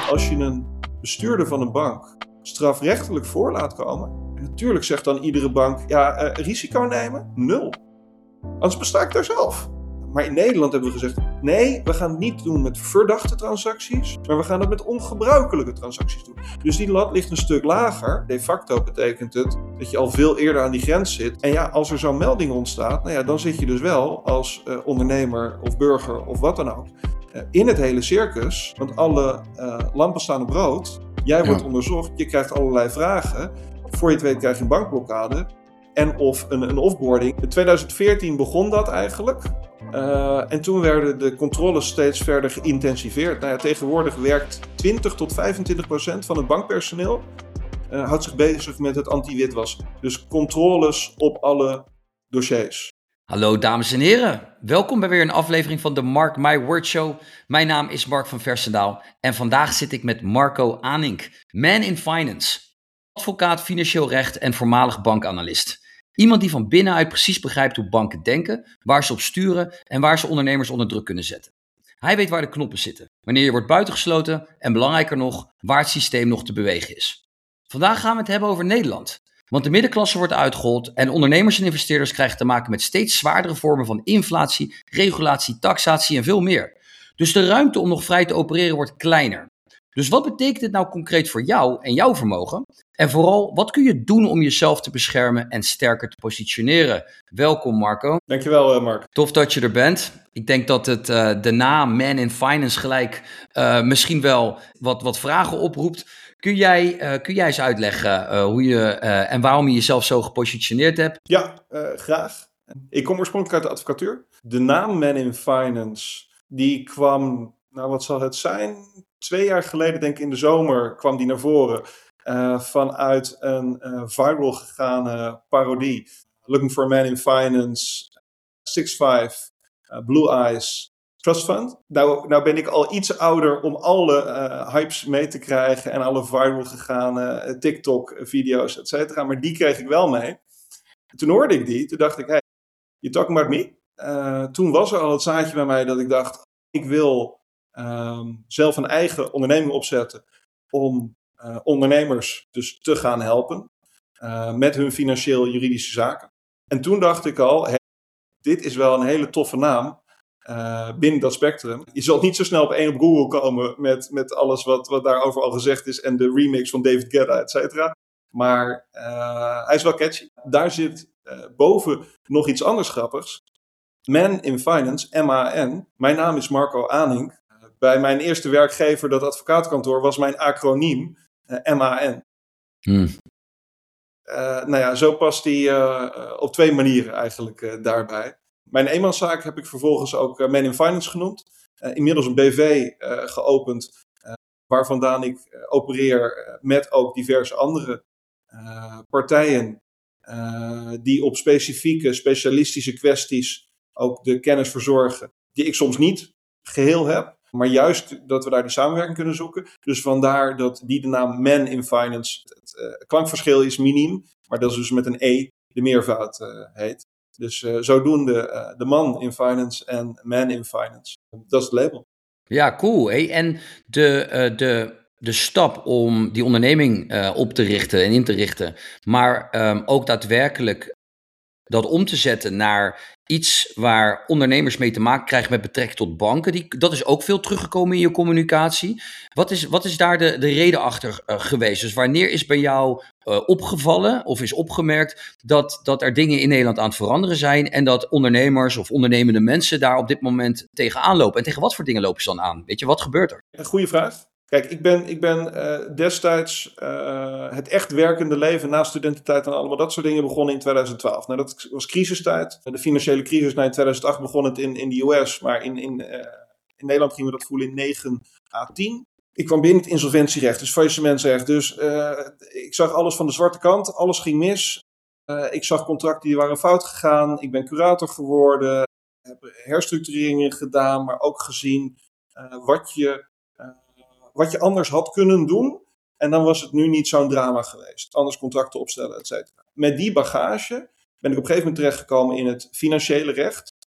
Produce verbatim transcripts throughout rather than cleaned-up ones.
Als je een bestuurder van een bank strafrechtelijk voor laat komen, en natuurlijk zegt dan iedere bank, ja, uh, risico nemen? Nul. Anders besta ik daar zelf. Maar in Nederland hebben we gezegd, nee, we gaan het niet doen met verdachte transacties, maar we gaan het met ongebruikelijke transacties doen. Dus die lat ligt een stuk lager. De facto betekent het dat je al veel eerder aan die grens zit. En ja, als er zo'n melding ontstaat, nou ja, dan zit je dus wel als uh, ondernemer of burger of wat dan ook uh, in het hele circus. Want alle uh, lampen staan op rood. Jij wordt ja. onderzocht, je krijgt allerlei vragen. Voor je het weet krijg je een bankblokkade en of een, een offboarding. In twintig veertien begon dat eigenlijk. Uh, en toen werden de controles steeds verder geïntensiveerd. Nou ja, tegenwoordig werkt twintig tot vijfentwintig procent van het bankpersoneel uh, houdt zich bezig met het anti-witwassen. Dus controles op alle dossiers. Hallo dames en heren, welkom bij weer een aflevering van de Mark My Word Show. Mijn naam is Mark van Versendaal en vandaag zit ik met Marco Aanink, man in finance, advocaat financieel recht en voormalig bankanalist. Iemand die van binnenuit precies begrijpt hoe banken denken, waar ze op sturen en waar ze ondernemers onder druk kunnen zetten. Hij weet waar de knoppen zitten, wanneer je wordt buitengesloten en belangrijker nog, waar het systeem nog te bewegen is. Vandaag gaan we het hebben over Nederland. Want de middenklasse wordt uitgehold en ondernemers en investeerders krijgen te maken met steeds zwaardere vormen van inflatie, regulatie, taxatie en veel meer. Dus de ruimte om nog vrij te opereren wordt kleiner. Dus wat betekent dit nou concreet voor jou en jouw vermogen? En vooral, wat kun je doen om jezelf te beschermen en sterker te positioneren? Welkom Marco. Dankjewel Mark. Tof dat je er bent. Ik denk dat het uh, de naam Man in Finance gelijk uh, misschien wel wat, wat vragen oproept. Kun jij, uh, kun jij eens uitleggen uh, hoe je uh, en waarom je jezelf zo gepositioneerd hebt? Ja, uh, graag. Ik kom oorspronkelijk uit de advocatuur. De naam Man in Finance, die kwam, nou wat zal het zijn? Twee jaar geleden, denk ik in de zomer, kwam die naar voren. Uh, vanuit een uh, viral gegaane parodie. Looking for a Man in Finance, Six Five, uh, Blue Eyes, Trust Fund. Nou, nou ben ik al iets ouder om alle uh, hypes mee te krijgen en alle viral gegaane uh, TikTok-video's, et cetera. Maar die kreeg ik wel mee. Toen hoorde ik die, toen dacht ik, hey, you talking about me? Uh, toen was er al het zaadje bij mij dat ik dacht, ik wil um, zelf een eigen onderneming opzetten om uh, ondernemers dus te gaan helpen uh, met hun financieel-juridische zaken. En toen dacht ik al, hey, dit is wel een hele toffe naam. Uh, binnen dat spectrum. Je zal niet zo snel op één op Google komen met, met alles wat, wat daarover al gezegd is en de remix van David Guetta, et cetera. Maar uh, hij is wel catchy. Daar zit uh, boven nog iets anders grappigs. Man in Finance, M A N. Mijn naam is Marco Aanink. Uh, bij mijn eerste werkgever, dat advocaatkantoor, was mijn acroniem uh, M A N. Hmm. Uh, nou ja, zo past die uh, op twee manieren eigenlijk uh, daarbij. Mijn eenmanszaak heb ik vervolgens ook uh, Man in Finance genoemd. Uh, inmiddels een B V uh, geopend, uh, waar vandaan ik uh, opereer uh, met ook diverse andere uh, partijen uh, die op specifieke, specialistische kwesties ook de kennis verzorgen, die ik soms niet geheel heb, maar juist dat we daar die samenwerking kunnen zoeken. Dus vandaar dat die de naam Man in Finance, het uh, klankverschil is miniem, maar dat is dus met een E de meervoud uh, heet. Dus uh, zodoende uh, de man in finance en man in finance. Dat is het label. Ja, cool. Hey, en de, uh, de, de stap om die onderneming uh, op te richten en in te richten, maar um, ook daadwerkelijk dat om te zetten naar iets waar ondernemers mee te maken krijgen met betrekking tot banken. Die, dat is ook veel teruggekomen in je communicatie. Wat is, wat is daar de, de reden achter uh, geweest? Dus wanneer is bij jou uh, opgevallen of is opgemerkt dat, dat er dingen in Nederland aan het veranderen zijn en dat ondernemers of ondernemende mensen daar op dit moment tegenaan lopen? En tegen wat voor dingen lopen ze dan aan? Weet je, wat gebeurt er? Een goede vraag. Kijk, ik ben, ik ben uh, destijds uh, het echt werkende leven na studententijd en allemaal dat soort dingen begonnen in twintig twaalf. Nou, dat was crisistijd. De financiële crisis, nou, in tweeduizend acht begon het in, in de U S, maar in, in, uh, in Nederland gingen we dat voelen in negen à tien. Ik kwam binnen het insolventierecht, dus faillissementsrecht. Dus uh, ik zag alles van de zwarte kant, alles ging mis. Uh, ik zag contracten die waren fout gegaan. Ik ben curator geworden, heb herstructureringen gedaan, maar ook gezien uh, wat je... Uh, wat je anders had kunnen doen. En dan was het nu niet zo'n drama geweest. Anders contracten opstellen, et cetera. Met die bagage ben ik op een gegeven moment terechtgekomen in het financiële recht.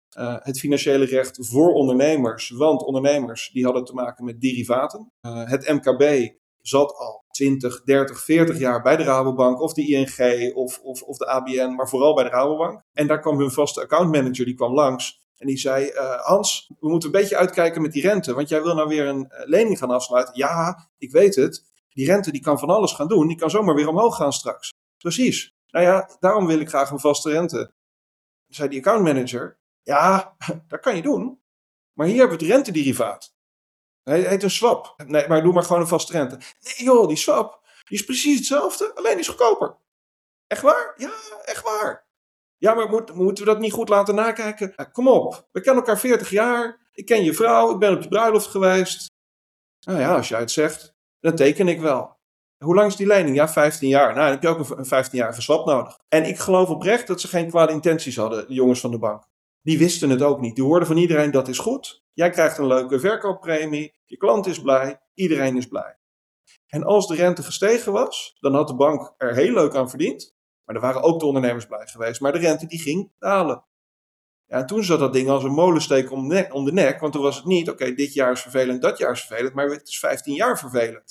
uh, het financiële recht voor ondernemers. Want ondernemers die hadden te maken met derivaten. Uh, het M K B zat al twintig, dertig, veertig jaar bij de Rabobank of de I N G of, of, of de A B N, maar vooral bij de Rabobank. En daar kwam hun vaste accountmanager, die kwam langs. En die zei, uh, Hans, we moeten een beetje uitkijken met die rente, want jij wil nou weer een uh, lening gaan afsluiten. Ja, ik weet het. Die rente die kan van alles gaan doen. Die kan zomaar weer omhoog gaan straks. Precies. Nou ja, daarom wil ik graag een vaste rente. Zei die accountmanager, ja, dat kan je doen. Maar hier hebben we het rentederivaat. Hij heet een swap. Nee, maar doe maar gewoon een vaste rente. Nee joh, die swap, die is precies hetzelfde, alleen die is goedkoper. Echt waar? Ja, echt waar. Ja, maar moet, moeten we dat niet goed laten nakijken? Ja, kom op, we kennen elkaar veertig jaar. Ik ken je vrouw, ik ben op je bruiloft geweest. Nou ja, als jij het zegt, dan teken ik wel. Hoe lang is die lening? Ja, vijftien jaar. Nou, dan heb je ook een vijftienjarige swap nodig. En ik geloof oprecht dat ze geen kwade intenties hadden, de jongens van de bank. Die wisten het ook niet. Die hoorden van iedereen, dat is goed. Jij krijgt een leuke verkooppremie. Je klant is blij. Iedereen is blij. En als de rente gestegen was, dan had de bank er heel leuk aan verdiend. Maar er waren ook de ondernemers blij geweest. Maar de rente die ging dalen. Ja, en toen zat dat ding als een molensteek om, nek, om de nek. Want toen was het niet, oké, okay, dit jaar is vervelend, dat jaar is vervelend. Maar het is vijftien jaar vervelend.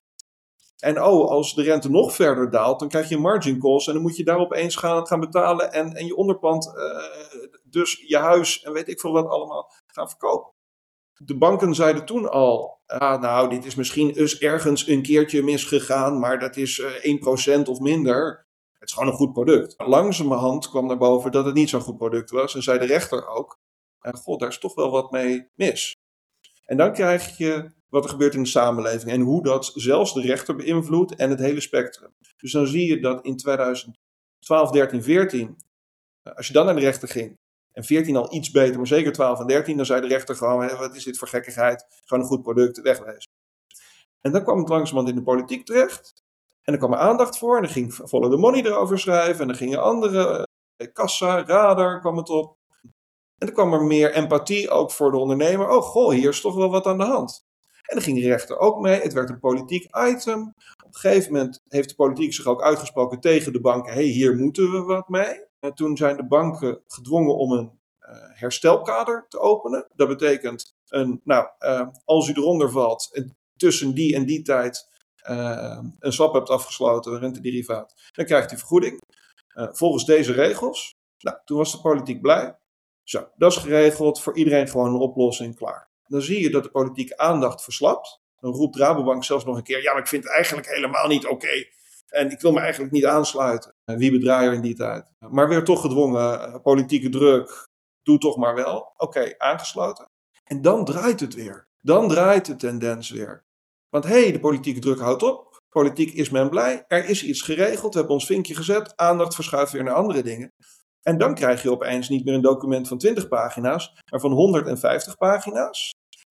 En oh, als de rente nog verder daalt, dan krijg je margin calls. En dan moet je daar opeens gaan, gaan betalen. En, en je onderpand, uh, dus je huis en weet ik veel wat allemaal, gaan verkopen. De banken zeiden toen al, ah, nou, dit is misschien eens ergens een keertje misgegaan. Maar dat is uh, één procent of minder. Het is gewoon een goed product. Langzamerhand kwam naar boven dat het niet zo'n goed product was. En zei de rechter ook, uh, god, daar is toch wel wat mee mis. En dan krijg je wat er gebeurt in de samenleving. En hoe dat zelfs de rechter beïnvloedt en het hele spectrum. Dus dan zie je dat in twintig twaalf, dertien, veertien, als je dan naar de rechter ging, en veertien al iets beter, maar zeker twaalf en dertien, dan zei de rechter gewoon, wat is dit voor gekkigheid? Gewoon een goed product, wegwezen. En dan kwam het langzamerhand in de politiek terecht. En er kwam er aandacht voor. En dan ging Follow the Money erover schrijven. En dan gingen andere, eh, Kassa, Radar kwam het op. En dan kwam er meer empathie ook voor de ondernemer. Oh goh, hier is toch wel wat aan de hand. En dan ging de rechter ook mee. Het werd een politiek item. Op een gegeven moment heeft de politiek zich ook uitgesproken tegen de banken. Hé, hey, hier moeten we wat mee. En toen zijn de banken gedwongen om een uh, herstelkader te openen. Dat betekent, een, nou, uh, als u eronder valt en tussen die en die tijd uh, een swap hebt afgesloten, een rentederivaat, dan krijgt u vergoeding. Uh, volgens deze regels. Nou, toen was de politiek blij. Zo, dat is geregeld, voor iedereen gewoon een oplossing, klaar. Dan zie je dat de politieke aandacht verslapt. Dan roept Rabobank zelfs nog een keer, ja, maar ik vind het eigenlijk helemaal niet oké. Okay. En ik wil me eigenlijk niet aansluiten. Wie bedraaier in die tijd. Maar weer toch gedwongen, politieke druk, doe toch maar wel. Oké, okay, aangesloten. En dan draait het weer. Dan draait de tendens weer. Want hé, hey, de politieke druk houdt op. Politiek is men blij. Er is iets geregeld. We hebben ons vinkje gezet. Aandacht verschuift weer naar andere dingen. En dan krijg je opeens niet meer een document van twintig pagina's, maar van honderdvijftig pagina's.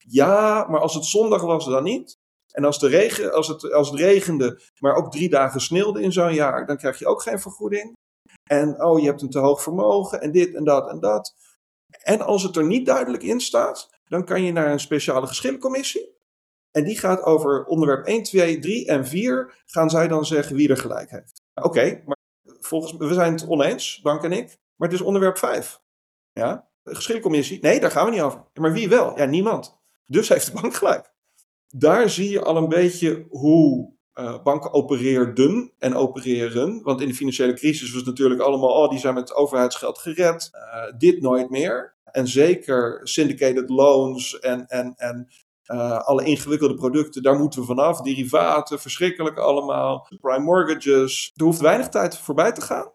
Ja, maar als het zondag was, dan niet. En als, de regen, als, het, als het regende, maar ook drie dagen sneeuwde in zo'n jaar, dan krijg je ook geen vergoeding. En oh, je hebt een te hoog vermogen en dit en dat en dat. En als het er niet duidelijk in staat, dan kan je naar een speciale geschillencommissie. En die gaat over onderwerp één, twee, drie en vier, gaan zij dan zeggen wie er gelijk heeft. Oké, okay, maar volgens, we zijn het oneens, Bank en ik. Maar het is onderwerp vijf. Ja? De geschillencommissie, nee, daar gaan we niet over. Maar wie wel? Ja, niemand. Dus heeft de bank gelijk. Daar zie je al een beetje hoe uh, banken opereerden en opereren. Want in de financiële crisis was het natuurlijk allemaal, oh, die zijn met overheidsgeld gered. Uh, dit nooit meer. En zeker syndicated loans en, en, en uh, alle ingewikkelde producten, daar moeten we vanaf. Derivaten, verschrikkelijk allemaal. Prime mortgages. Er hoeft weinig tijd voorbij te gaan.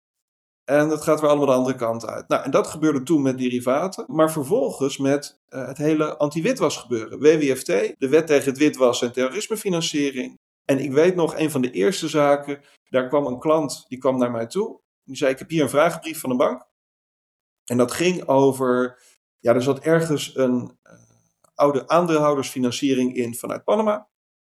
En dat gaat weer allemaal de andere kant uit. Nou, en dat gebeurde toen met derivaten. Maar vervolgens met uh, het hele anti-witwas gebeuren. W W F T, de wet tegen het witwassen en terrorismefinanciering. En ik weet nog, een van de eerste zaken, daar kwam een klant, die kwam naar mij toe. Die zei, ik heb hier een vragenbrief van een bank. En dat ging over, ja, er zat ergens een uh, oude aandeelhoudersfinanciering in vanuit Panama.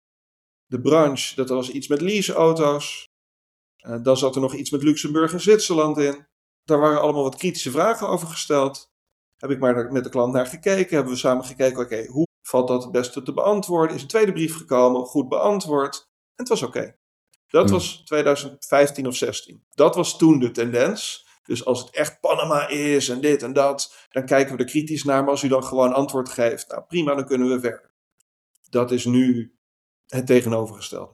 De branche, dat was iets met leaseauto's. Uh, dan zat er nog iets met Luxemburg en Zwitserland in. Daar waren allemaal wat kritische vragen over gesteld. Heb ik maar met de klant naar gekeken. Hebben we samen gekeken, oké, okay, hoe valt dat het beste te beantwoorden? Is een tweede brief gekomen, goed beantwoord. En het was oké. Okay. Dat hmm. was twintig vijftien of zestien. Dat was toen de tendens. Dus als het echt Panama is en dit en dat, dan kijken we er kritisch naar. Maar als u dan gewoon antwoord geeft, nou prima, dan kunnen we verder. Dat is nu het tegenovergestelde.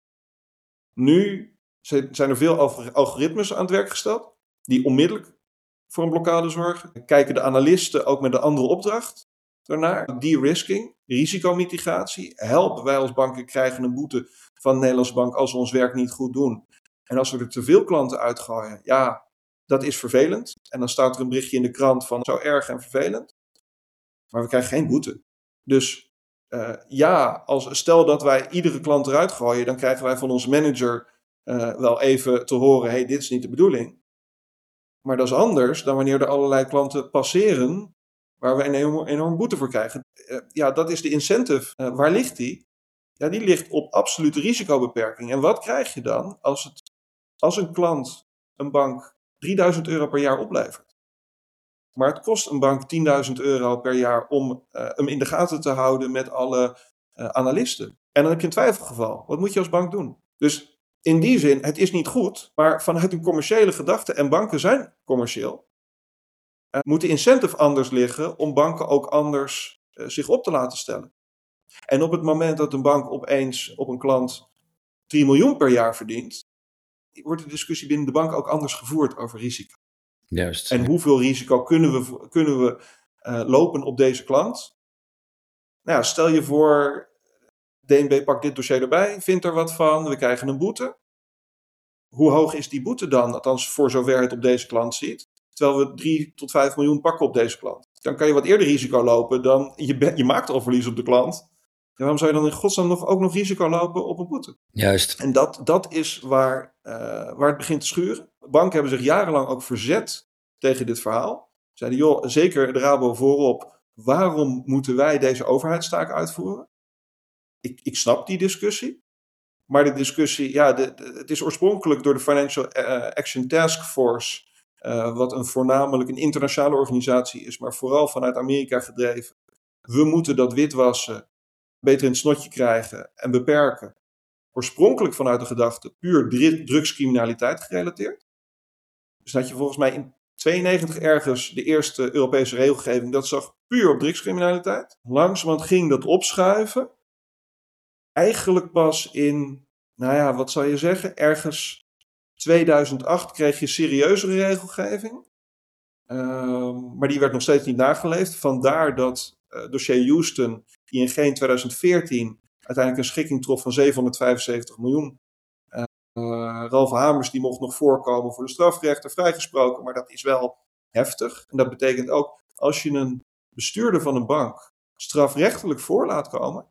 Nu zijn er veel algoritmes aan het werk gesteld, die onmiddellijk voor een blokkade zorgen. Kijken de analisten ook met een andere opdracht daarnaar. De-risking, risicomitigatie. Helpen wij als banken krijgen een boete van de Nederlandse bank als we ons werk niet goed doen. En als we er te veel klanten uitgooien, ja, dat is vervelend. En dan staat er een berichtje in de krant van zo erg en vervelend. Maar we krijgen geen boete. Dus uh, ja, als, stel dat wij iedere klant eruit gooien, dan krijgen wij van onze manager uh, wel even te horen, hey, dit is niet de bedoeling. Maar dat is anders dan wanneer er allerlei klanten passeren waar we een enorm, enorm boete voor krijgen. Uh, ja, dat is de incentive. Uh, waar ligt die? Ja, die ligt op absolute risicobeperking. En wat krijg je dan als, het, als een klant, een bank, drieduizend euro per jaar oplevert? Maar het kost een bank tienduizend euro per jaar om uh, hem in de gaten te houden met alle uh, analisten. En dan heb je een twijfelgeval. Wat moet je als bank doen? Dus in die zin, het is niet goed, maar vanuit een commerciële gedachte, en banken zijn commercieel, uh, moet de incentive anders liggen om banken ook anders uh, zich op te laten stellen. En op het moment dat een bank opeens op een klant drie miljoen per jaar verdient, wordt de discussie binnen de bank ook anders gevoerd over risico. Juist. En hoeveel risico kunnen we, kunnen we uh, lopen op deze klant? Nou ja, stel je voor, D N B pakt dit dossier erbij, vindt er wat van, we krijgen een boete. Hoe hoog is die boete dan? Althans, voor zover het op deze klant ziet. Terwijl we drie tot vijf miljoen pakken op deze klant. Dan kan je wat eerder risico lopen dan, je, be, je maakt al verlies op de klant. En waarom zou je dan in godsnaam nog, ook nog risico lopen op een boete? Juist. En dat, dat is waar, uh, waar het begint te schuren. Banken hebben zich jarenlang ook verzet tegen dit verhaal. Zeiden, joh, zeker de Rabo voorop, waarom moeten wij deze overheidstaak uitvoeren? Ik, ik snap die discussie. Maar de discussie, ja, de, de, het is oorspronkelijk door de Financial Action Task Force, uh, wat een voornamelijk een internationale organisatie is, maar vooral vanuit Amerika gedreven. We moeten dat witwassen beter in het snotje krijgen en beperken. Oorspronkelijk vanuit de gedachte puur drugscriminaliteit gerelateerd. Dus dat je volgens mij in tweeënnegentig ergens de eerste Europese regelgeving, dat zag puur op drugscriminaliteit. Langzamerhand ging dat opschuiven. Eigenlijk pas in, nou ja, wat zou je zeggen, ergens tweeduizend acht kreeg je serieuzere regelgeving. Uh, maar die werd nog steeds niet nageleefd. Vandaar dat uh, dossier Houston, I N G in tweeduizend veertien uiteindelijk een schikking trof van zevenhonderdvijfenzeventig miljoen. Uh, uh, Ralf Hamers die mocht nog voorkomen voor de strafrechter, vrijgesproken, maar dat is wel heftig. En dat betekent ook, als je een bestuurder van een bank strafrechtelijk voor laat komen,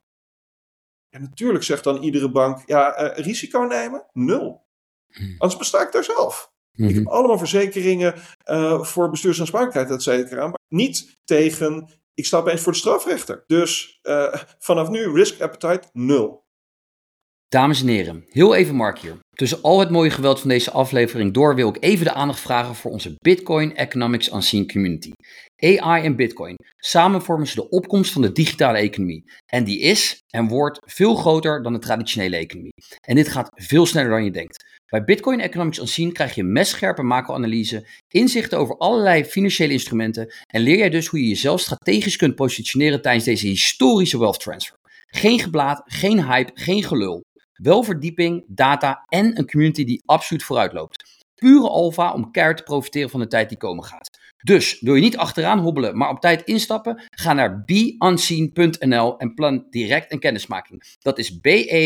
en natuurlijk zegt dan iedere bank, ja, uh, risico nemen? Nul. Anders besta ik daar zelf. Mm-hmm. Ik heb allemaal verzekeringen uh, voor bestuursaansprakelijkheid, et cetera. Maar niet tegen, ik sta opeens voor de strafrechter. Dus uh, vanaf nu, risk appetite, nul. Dames en heren, heel even Mark hier. Tussen al het mooie geweld van deze aflevering door wil ik even de aandacht vragen voor onze Bitcoin Economics Unseen Community. A I en Bitcoin. Samen vormen ze de opkomst van de digitale economie. En die is en wordt veel groter dan de traditionele economie. En dit gaat veel sneller dan je denkt. Bij Bitcoin Economics Unseen krijg je messcherpe macro-analyse, inzichten over allerlei financiële instrumenten en leer jij dus hoe je jezelf strategisch kunt positioneren tijdens deze historische wealth transfer. Geen geblaat, geen hype, geen gelul. Wel verdieping, data en een community die absoluut vooruit loopt. Pure alpha om keihard te profiteren van de tijd die komen gaat. Dus wil je niet achteraan hobbelen, maar op tijd instappen? Ga naar be unseen punt n l en plan direct een kennismaking. Dat is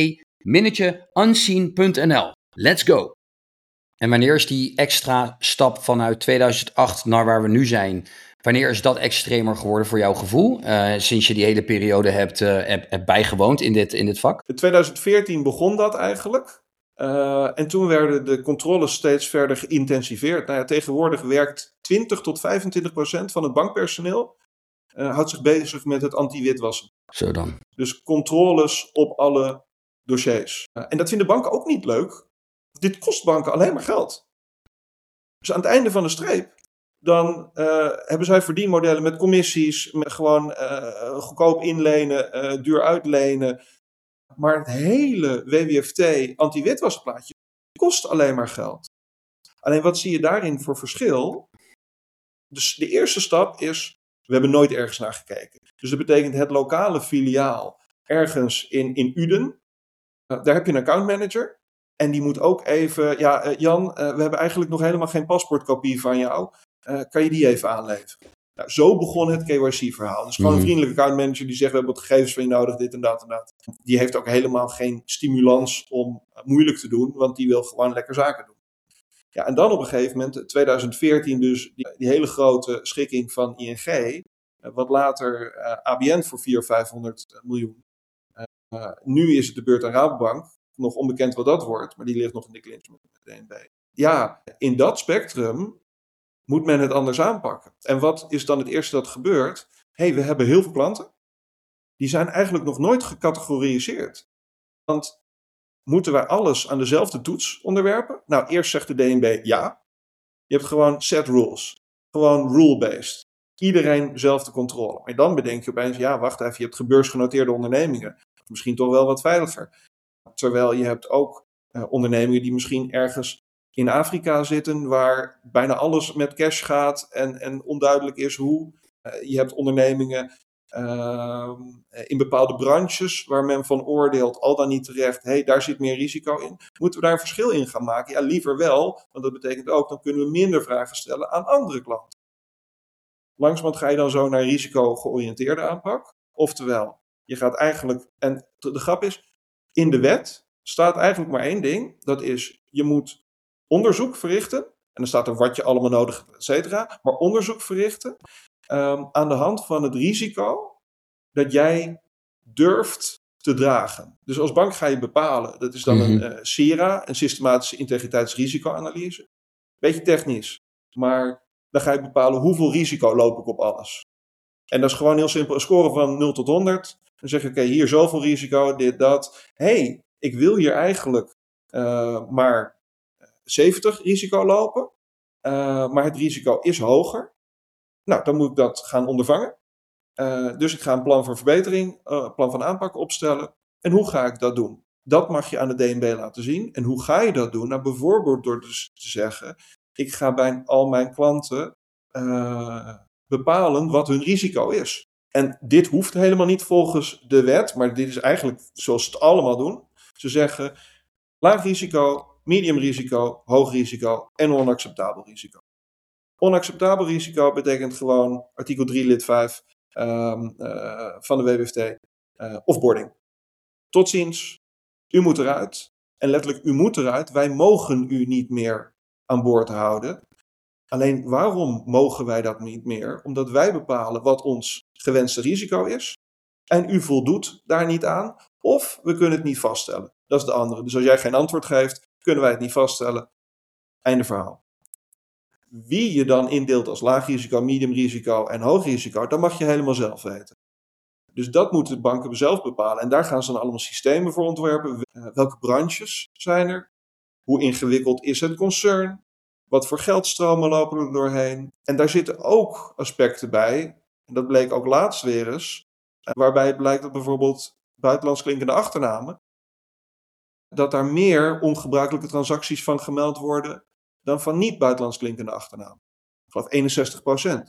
be-unseen punt n l. Let's go! En wanneer is die extra stap vanuit tweeduizend acht naar waar we nu zijn? Wanneer is dat extremer geworden voor jouw gevoel? Uh, sinds je die hele periode hebt, uh, hebt, hebt bijgewoond in dit, in dit vak? In tweeduizend veertien begon dat eigenlijk. Uh, en toen werden de controles steeds verder geïntensiveerd. Nou ja, tegenwoordig werkt twintig tot vijfentwintig procent van het bankpersoneel uh, houdt zich bezig met het anti-witwassen. Zo dan. Dus controles op alle dossiers. Uh, en dat vinden banken ook niet leuk. Dit kost banken alleen maar geld. Dus aan het einde van de streep, dan uh, hebben zij verdienmodellen met commissies, met gewoon uh, goedkoop inlenen, uh, duur uitlenen. Maar het hele W W F T anti-witwassenplaatje kost alleen maar geld. Alleen wat zie je daarin voor verschil? Dus de eerste stap is, we hebben nooit ergens naar gekeken. Dus dat betekent het lokale filiaal ergens in, in Uden. Uh, daar heb je een accountmanager. En die moet ook even, ja uh, Jan, uh, we hebben eigenlijk nog helemaal geen paspoortkopie van jou. Uh, kan je die even aanleveren? Nou, zo begon het K Y C-verhaal. Dus gewoon een vriendelijke accountmanager die zegt, we hebben wat gegevens van je nodig, dit en dat en dat. Die heeft ook helemaal geen stimulans om moeilijk te doen, want die wil gewoon lekker zaken doen. Ja, en dan op een gegeven moment, twintig veertien dus, die, die hele grote schikking van I N G, uh, wat later uh, A B N voor vierhonderd of vijfhonderd miljoen. Uh, uh, nu is het de beurt aan Rabobank, nog onbekend wat dat wordt, maar die ligt nog in de clinch met de D N B. Ja, in dat spectrum moet men het anders aanpakken. En wat is dan het eerste dat gebeurt? Hé, hey, we hebben heel veel klanten. Die zijn eigenlijk nog nooit gecategoriseerd. Want moeten wij alles aan dezelfde toets onderwerpen? Nou, eerst zegt de D N B ja. Je hebt gewoon set rules. Gewoon rule-based. Iedereen zelf de controle. Maar dan bedenk je opeens, ja, wacht even, je hebt gebeursgenoteerde ondernemingen. Misschien toch wel wat veiliger. Terwijl je hebt ook uh, ondernemingen die misschien ergens in Afrika zitten, waar bijna alles met cash gaat en, en onduidelijk is hoe. Uh, je hebt ondernemingen uh, in bepaalde branches waar men van oordeelt, al dan niet terecht, hé, hey, daar zit meer risico in. Moeten we daar een verschil in gaan maken? Ja, liever wel, want dat betekent ook, dan kunnen we minder vragen stellen aan andere klanten. Langzamerhand ga je dan zo naar risico-georiënteerde aanpak. Oftewel, je gaat eigenlijk, en de grap is, in de wet staat eigenlijk maar één ding, dat is, je moet onderzoek verrichten, en dan staat er wat je allemaal nodig hebt, et cetera, maar onderzoek verrichten um, aan de hand van het risico dat jij durft te dragen. Dus als bank ga je bepalen, dat is dan mm-hmm. een uh, S I R A, een systematische integriteitsrisicoanalyse. Beetje technisch, maar dan ga je bepalen hoeveel risico loop ik op alles. En dat is gewoon heel simpel, een score van nul tot honderd. Dan zeg je, oké, okay, hier zoveel risico, dit, dat. Hé, hey, ik wil hier eigenlijk uh, maar zeventig risico lopen, uh, maar het risico is hoger. Nou, dan moet ik dat gaan ondervangen. Uh, dus ik ga een plan voor verbetering, een uh, plan van aanpak opstellen. En hoe ga ik dat doen? Dat mag je aan de D N B laten zien. En hoe ga je dat doen? Nou, bijvoorbeeld door dus te zeggen, ik ga bij al mijn klanten uh, bepalen wat hun risico is. En dit hoeft helemaal niet volgens de wet, maar dit is eigenlijk zoals ze het allemaal doen. Ze zeggen, laag risico, medium risico, hoog risico en onacceptabel risico. Onacceptabel risico betekent gewoon artikel drie lid vijf um, uh, van de W W F T, uh, offboarding. Tot ziens, u moet eruit. En letterlijk, u moet eruit. Wij mogen u niet meer aan boord houden. Alleen, waarom mogen wij dat niet meer? Omdat wij bepalen wat ons gewenste risico is. En u voldoet daar niet aan. Of we kunnen het niet vaststellen. Dat is de andere. Dus als jij geen antwoord geeft, kunnen wij het niet vaststellen. Einde verhaal. Wie je dan indeelt als laag risico, medium risico en hoog risico, dat mag je helemaal zelf weten. Dus dat moeten de banken zelf bepalen. En daar gaan ze dan allemaal systemen voor ontwerpen. Welke branches zijn er? Hoe ingewikkeld is het concern? Wat voor geldstromen lopen er doorheen? En daar zitten ook aspecten bij. En dat bleek ook laatst weer eens. Waarbij het blijkt dat bijvoorbeeld buitenlands klinkende achternamen, dat daar meer ongebruikelijke transacties van gemeld worden dan van niet buitenlands klinkende achternamen. Ik geloof eenenzestig procent.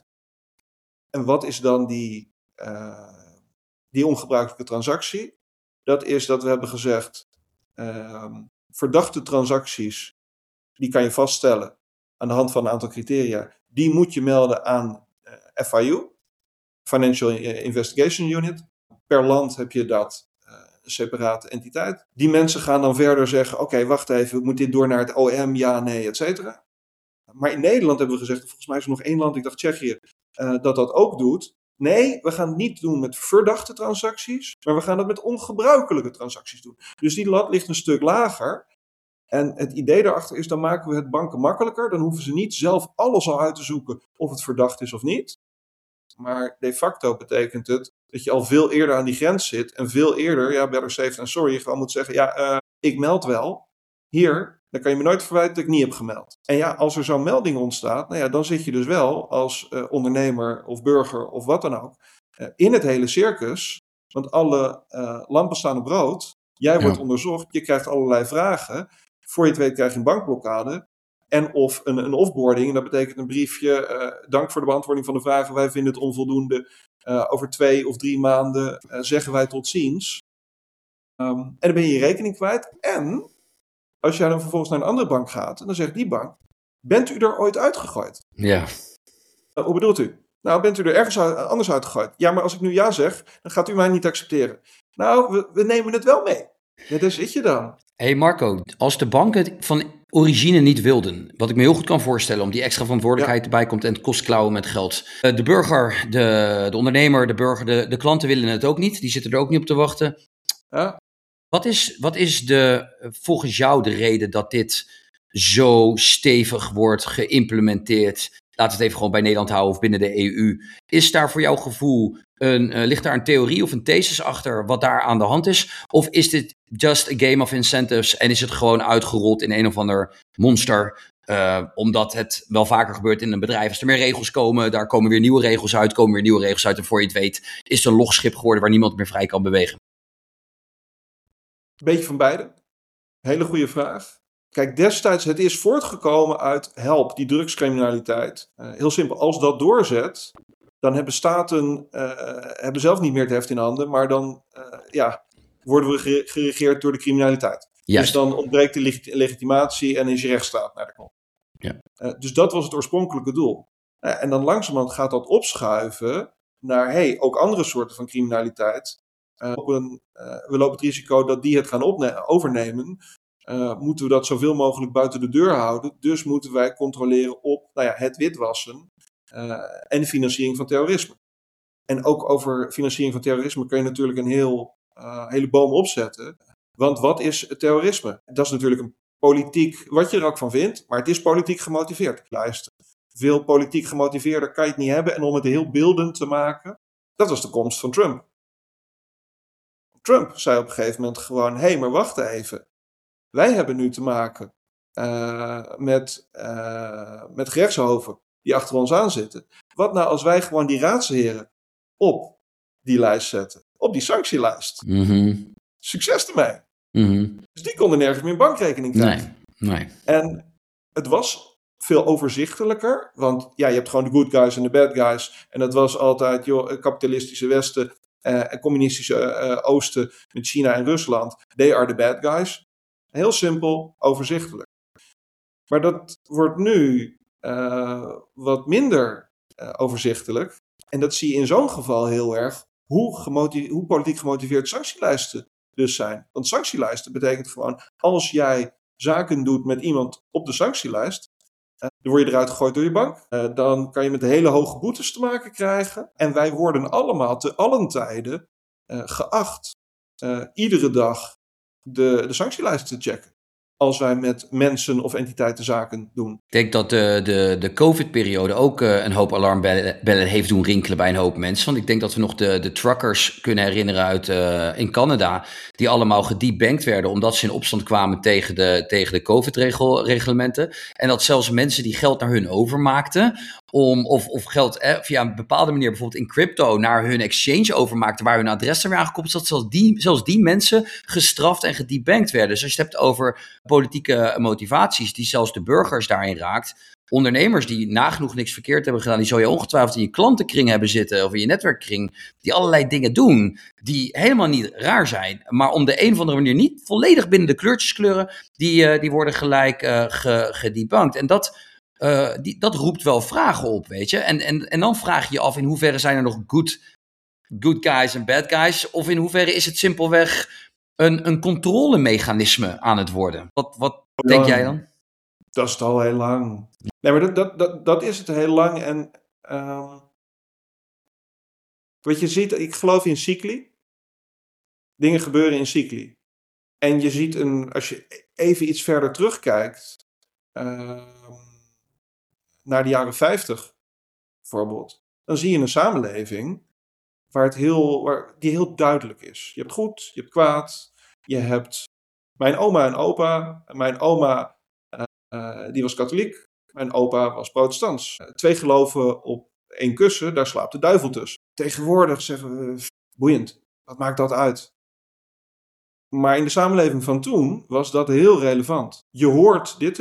En wat is dan die, uh, die ongebruikelijke transactie? Dat is dat we hebben gezegd, uh, verdachte transacties, die kan je vaststellen aan de hand van een aantal criteria. Die moet je melden aan uh, F I U, Financial Investigation Unit. Per land heb je dat. Een separate entiteit. Die mensen gaan dan verder zeggen, oké, okay, wacht even, moet dit door naar het O M, ja, nee, et cetera. Maar in Nederland hebben we gezegd, volgens mij is er nog één land, ik dacht Tsjechië, uh, dat dat ook doet. Nee, we gaan het niet doen met verdachte transacties, maar we gaan het met ongebruikelijke transacties doen. Dus die lat ligt een stuk lager. En het idee daarachter is, dan maken we het banken makkelijker. Dan hoeven ze niet zelf alles al uit te zoeken of het verdacht is of niet. Maar de facto betekent het dat je al veel eerder aan die grens zit. En veel eerder, ja, better safe than sorry, je gewoon moet zeggen, ja, uh, ik meld wel. Hier, dan kan je me nooit verwijten dat ik niet heb gemeld. En ja, als er zo'n melding ontstaat, nou ja, dan zit je dus wel als uh, ondernemer of burger of wat dan ook, uh, in het hele circus. Want alle uh, lampen staan op rood. Jij wordt ja. onderzocht, je krijgt allerlei vragen. Voor je het weet krijg je een bankblokkade. En of een, een offboarding, dat betekent een briefje, uh, dank voor de beantwoording van de vragen, wij vinden het onvoldoende. Uh, over twee of drie maanden uh, zeggen wij tot ziens. Um, en dan ben je je rekening kwijt. En als jij dan vervolgens naar een andere bank gaat, dan zegt die bank, bent u er ooit uitgegooid? Ja. Uh, hoe bedoelt u? Nou, bent u er ergens uit, anders uitgegooid? Ja, maar als ik nu ja zeg, dan gaat u mij niet accepteren. Nou, we, we nemen het wel mee. Ja, daar zit je dan. Hé hey Marco, als de banken het van origine niet wilden, wat ik me heel goed kan voorstellen, om die extra verantwoordelijkheid ja. erbij komt en het kost klauwen met geld. De burger, de, de ondernemer, de burger, de, de klanten willen het ook niet. Die zitten er ook niet op te wachten. Ja. Wat is, wat is de, volgens jou de reden dat dit zo stevig wordt geïmplementeerd? Laten we het even gewoon bij Nederland houden of binnen de E U. Is daar voor jouw gevoel, een, uh, ligt daar een theorie of een thesis achter wat daar aan de hand is? Of is dit just a game of incentives en is het gewoon uitgerold in een of ander monster? Uh, omdat het wel vaker gebeurt in een bedrijf. Als er meer regels komen, daar komen weer nieuwe regels uit, komen weer nieuwe regels uit. En voor je het weet is het een logschip geworden waar niemand meer vrij kan bewegen. Beetje van beide. Hele goede vraag. Kijk, destijds, het is voortgekomen uit help, die drugscriminaliteit. Uh, heel simpel, als dat doorzet, dan hebben staten uh, hebben zelf niet meer het heft in handen, maar dan uh, ja, worden we gere- geregeerd door de criminaliteit. Juist. Dus dan ontbreekt de leg- legitimatie en is je rechtsstaat naar de knop. Ja. Uh, dus dat was het oorspronkelijke doel. Uh, en dan langzamerhand gaat dat opschuiven naar, hey, ook andere soorten van criminaliteit. Uh, op een, uh, we lopen het risico dat die het gaan opne- overnemen. Uh, moeten we dat zoveel mogelijk buiten de deur houden. Dus moeten wij controleren op nou ja, het witwassen uh, en de financiering van terrorisme. En ook over financiering van terrorisme kun je natuurlijk een heel, uh, hele boom opzetten. Want wat is terrorisme? Dat is natuurlijk een politiek, wat je er ook van vindt, maar het is politiek gemotiveerd. Luister, veel politiek gemotiveerder kan je het niet hebben. En om het heel beeldend te maken, dat was de komst van Trump. Trump zei op een gegeven moment gewoon, hé, hey, maar wacht even. Wij hebben nu te maken uh, met, uh, met gerechtshoven die achter ons aan zitten. Wat nou als wij gewoon die raadsheren op die lijst zetten? Op die sanctielijst. Mm-hmm. Succes ermee. Mm-hmm. Dus die konden nergens meer een bankrekening krijgen. Nee, nee. En het was veel overzichtelijker. Want ja, je hebt gewoon de good guys en de bad guys. En dat was altijd, joh, kapitalistische Westen uh, en communistische uh, Oosten met China en Rusland. They are the bad guys. Heel simpel, overzichtelijk. Maar dat wordt nu uh, wat minder uh, overzichtelijk. En dat zie je in zo'n geval heel erg hoe, gemotiv- hoe politiek gemotiveerd sanctielijsten dus zijn. Want sanctielijsten betekent gewoon, als jij zaken doet met iemand op de sanctielijst, uh, dan word je eruit gegooid door je bank. Uh, dan kan je met hele hoge boetes te maken krijgen. En wij worden allemaal te allen tijden uh, geacht, uh, iedere dag, De, de sanctielijst te checken. Als wij met mensen of entiteiten zaken doen. Ik denk dat de, de, de COVID-periode ook uh, een hoop alarmbellen heeft doen rinkelen bij een hoop mensen. Want ik denk dat we nog de, de truckers kunnen herinneren uit uh, in Canada. Die allemaal gedebankt werden omdat ze in opstand kwamen tegen de, tegen de COVID-reglementen. En dat zelfs mensen die geld naar hun overmaakten. Om, of, of geld eh, via een bepaalde manier, bijvoorbeeld in crypto, naar hun exchange overmaakten, waar hun adres er weer aangekoppeld zat, zelfs die, zelfs die mensen gestraft en gedebankt werden. Dus als je het hebt over politieke motivaties, die zelfs de burgers daarin raakt, ondernemers die nagenoeg niks verkeerd hebben gedaan, die zou je ongetwijfeld in je klantenkring hebben zitten, of in je netwerkkring, die allerlei dingen doen, die helemaal niet raar zijn, maar om de een of andere manier niet volledig binnen de kleurtjes kleuren, die, uh, die worden gelijk uh, ge, gedebankt. En dat Uh, die, dat roept wel vragen op, weet je. En, en, en dan vraag je je af in hoeverre zijn er nog good, good guys en bad guys, of in hoeverre is het simpelweg een, een controlemechanisme aan het worden. Wat, wat ja, denk jij dan? Dat is het al heel lang. Nee, maar dat, dat, dat, dat is het heel lang. En uh, wat je ziet, ik geloof in cycli. Dingen gebeuren in cycli. En je ziet, een, als je even iets verder terugkijkt, Uh, naar de jaren vijftig bijvoorbeeld, dan zie je een samenleving waar het heel, waar, die heel duidelijk is. Je hebt goed, je hebt kwaad, je hebt mijn oma en opa. Mijn oma uh, uh, die was katholiek, mijn opa was protestants. Uh, twee geloven op één kussen, daar slaapt de duivel tussen. Tegenwoordig zeggen we, boeiend, wat maakt dat uit? Maar in de samenleving van toen was dat heel relevant. Je hoort dit te doen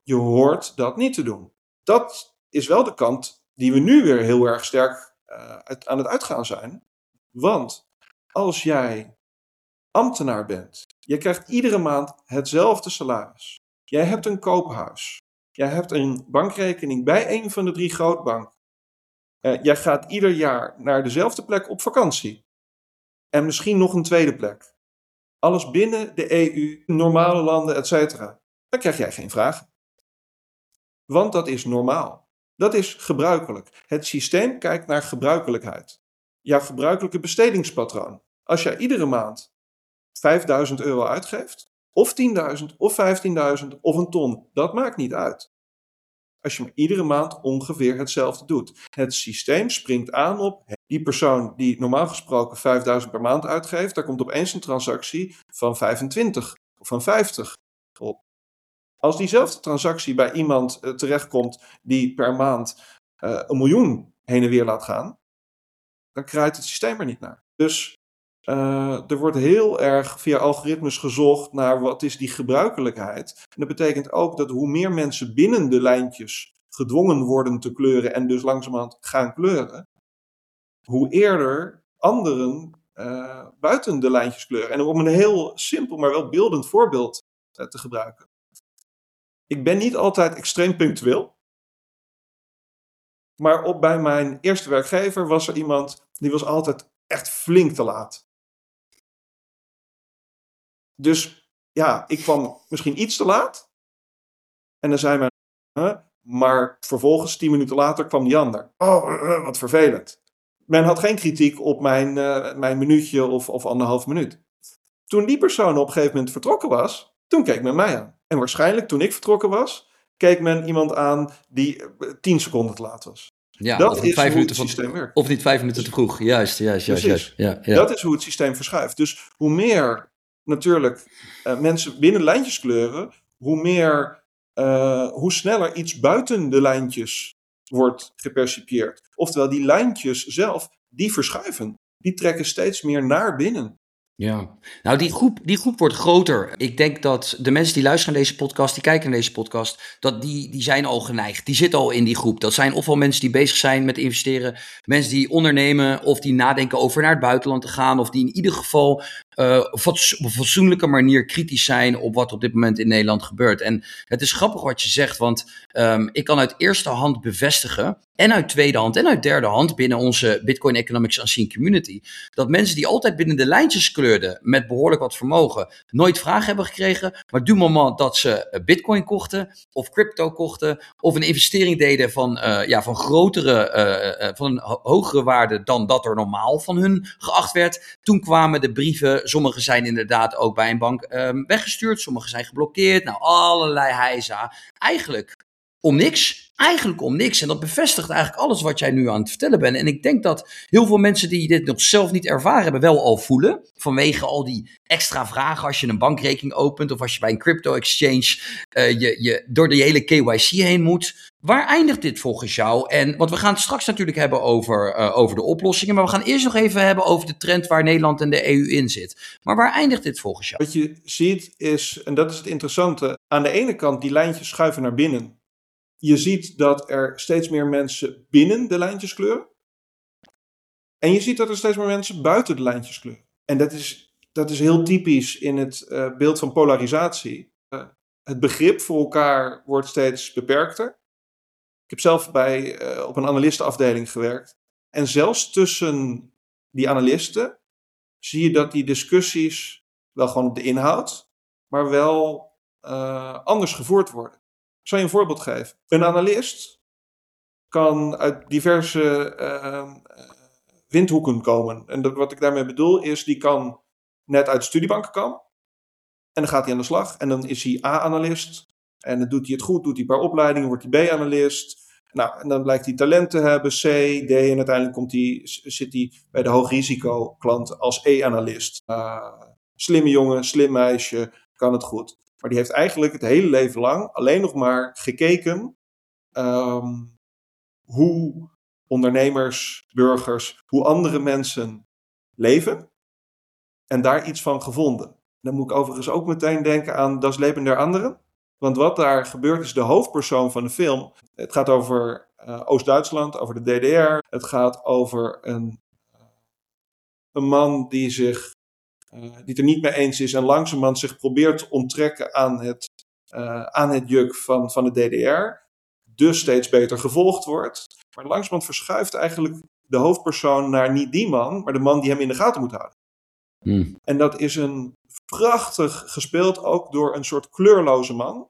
je hoort dat niet te doen. Dat is wel de kant die we nu weer heel erg sterk uh, uit, aan het uitgaan zijn. Want als jij ambtenaar bent, je krijgt iedere maand hetzelfde salaris. Jij hebt een koophuis. Jij hebt een bankrekening bij een van de drie grootbanken. Uh, jij gaat ieder jaar naar dezelfde plek op vakantie. En misschien nog een tweede plek. Alles binnen de E U, normale landen, et cetera. Dan krijg jij geen vragen. Want dat is normaal. Dat is gebruikelijk. Het systeem kijkt naar gebruikelijkheid. Jouw gebruikelijke bestedingspatroon. Als jij iedere maand vijfduizend euro uitgeeft, of tienduizend, of vijftienduizend, of een ton, dat maakt niet uit. Als je maar iedere maand ongeveer hetzelfde doet. Het systeem springt aan op die persoon die normaal gesproken vijfduizend per maand uitgeeft, daar komt opeens een transactie van vijfentwintig of van vijftig op. Als diezelfde transactie bij iemand uh, terechtkomt die per maand uh, een miljoen heen en weer laat gaan, dan kraait het systeem er niet naar. Dus uh, er wordt heel erg via algoritmes gezocht naar wat is die gebruikelijkheid. En dat betekent ook dat hoe meer mensen binnen de lijntjes gedwongen worden te kleuren en dus langzamerhand gaan kleuren, hoe eerder anderen uh, buiten de lijntjes kleuren. En om een heel simpel, maar wel beeldend voorbeeld uh, te gebruiken. Ik ben niet altijd extreem punctueel. Maar op, bij mijn eerste werkgever was er iemand die was altijd echt flink te laat. Dus ja, ik kwam misschien iets te laat. En dan zei men, huh? Maar vervolgens tien minuten later kwam die ander. Oh, wat vervelend. Men had geen kritiek op mijn, uh, mijn minuutje of, of anderhalf minuut. Toen die persoon op een gegeven moment vertrokken was, toen keek men mij aan. En waarschijnlijk toen ik vertrokken was, keek men iemand aan die tien seconden te laat was. Ja, dat of is niet vijf hoe minuten het systeem van, werkt. Of niet vijf minuten te vroeg. Juist, juist, juist. juist. Ja, ja. Dat is hoe het systeem verschuift. Dus hoe meer natuurlijk uh, mensen binnen lijntjes kleuren, hoe meer, uh, hoe sneller iets buiten de lijntjes wordt gepercipieerd. Oftewel, die lijntjes zelf, die verschuiven. Die trekken steeds meer naar binnen. Ja, nou die groep, die groep wordt groter. Ik denk dat de mensen die luisteren naar deze podcast, die kijken naar deze podcast, dat die, die zijn al geneigd. Die zitten al in die groep. Dat zijn ofwel mensen die bezig zijn met investeren, mensen die ondernemen of die nadenken over naar het buitenland te gaan, of die in ieder geval uh, op een fatsoenlijke manier kritisch zijn op wat op dit moment in Nederland gebeurt. En het is grappig wat je zegt, want um, ik kan uit eerste hand bevestigen, en uit tweede hand en uit derde hand binnen onze Bitcoin Economics Unseen Community, dat mensen die altijd binnen de lijntjes kleurden met behoorlijk wat vermogen, nooit vragen hebben gekregen, maar du moment dat ze Bitcoin kochten of crypto kochten of een investering deden van, uh, ja, van grotere, uh, uh, van een ho- hogere waarde dan dat er normaal van hun geacht werd, toen kwamen de brieven, sommige zijn inderdaad ook bij een bank um, weggestuurd, sommige zijn geblokkeerd, nou allerlei heisa. Eigenlijk om niks. Eigenlijk om niks. En dat bevestigt eigenlijk alles wat jij nu aan het vertellen bent. En ik denk dat heel veel mensen die dit nog zelf niet ervaren hebben, wel al voelen. Vanwege al die extra vragen als je een bankrekening opent of als je bij een crypto exchange uh, je, je door de hele K Y C heen moet. Waar eindigt dit volgens jou? En, want we gaan het straks natuurlijk hebben over, uh, over de oplossingen. Maar we gaan eerst nog even hebben over de trend waar Nederland en de E U in zit. Maar waar eindigt dit volgens jou? Wat je ziet is, en dat is het interessante, aan de ene kant die lijntjes schuiven naar binnen. Je ziet dat er steeds meer mensen binnen de lijntjes kleuren. En je ziet dat er steeds meer mensen buiten de lijntjes kleuren. En dat is, dat is heel typisch in het uh, beeld van polarisatie. Uh, het begrip voor elkaar wordt steeds beperkter. Ik heb zelf bij, uh, op een analistenafdeling gewerkt. En zelfs tussen die analisten zie je dat die discussies wel gewoon op de inhoud, maar wel uh, anders gevoerd worden. Ik zal je een voorbeeld geven. Een analist kan uit diverse uh, windhoeken komen. En dat, wat ik daarmee bedoel is, die kan net uit de studiebanken komen. En dan gaat hij aan de slag. En dan is hij A-analist. En dan doet hij het goed, doet hij een paar opleidingen, wordt hij B-analist. Nou, en dan blijkt hij talent te hebben, C, D. En uiteindelijk komt hij, zit hij bij de hoogrisicoklant als E-analist. Uh, slimme jongen, slim meisje, kan het goed. Maar die heeft eigenlijk het hele leven lang alleen nog maar gekeken um, hoe ondernemers, burgers, hoe andere mensen leven. En daar iets van gevonden. Dan moet ik overigens ook meteen denken aan Das Leben der Anderen. Want wat daar gebeurt is de hoofdpersoon van de film. Het gaat over uh, Oost-Duitsland, over de D D R. Het gaat over een, een man die, zich, uh, die het er niet mee eens is en langzamerhand zich probeert te onttrekken aan het, uh, aan het juk van, van de D D R. Dus steeds beter gevolgd wordt. Maar langzamerhand verschuift eigenlijk de hoofdpersoon naar niet die man, maar de man die hem in de gaten moet houden. Hmm. En dat is een prachtig gespeeld ook door een soort kleurloze man.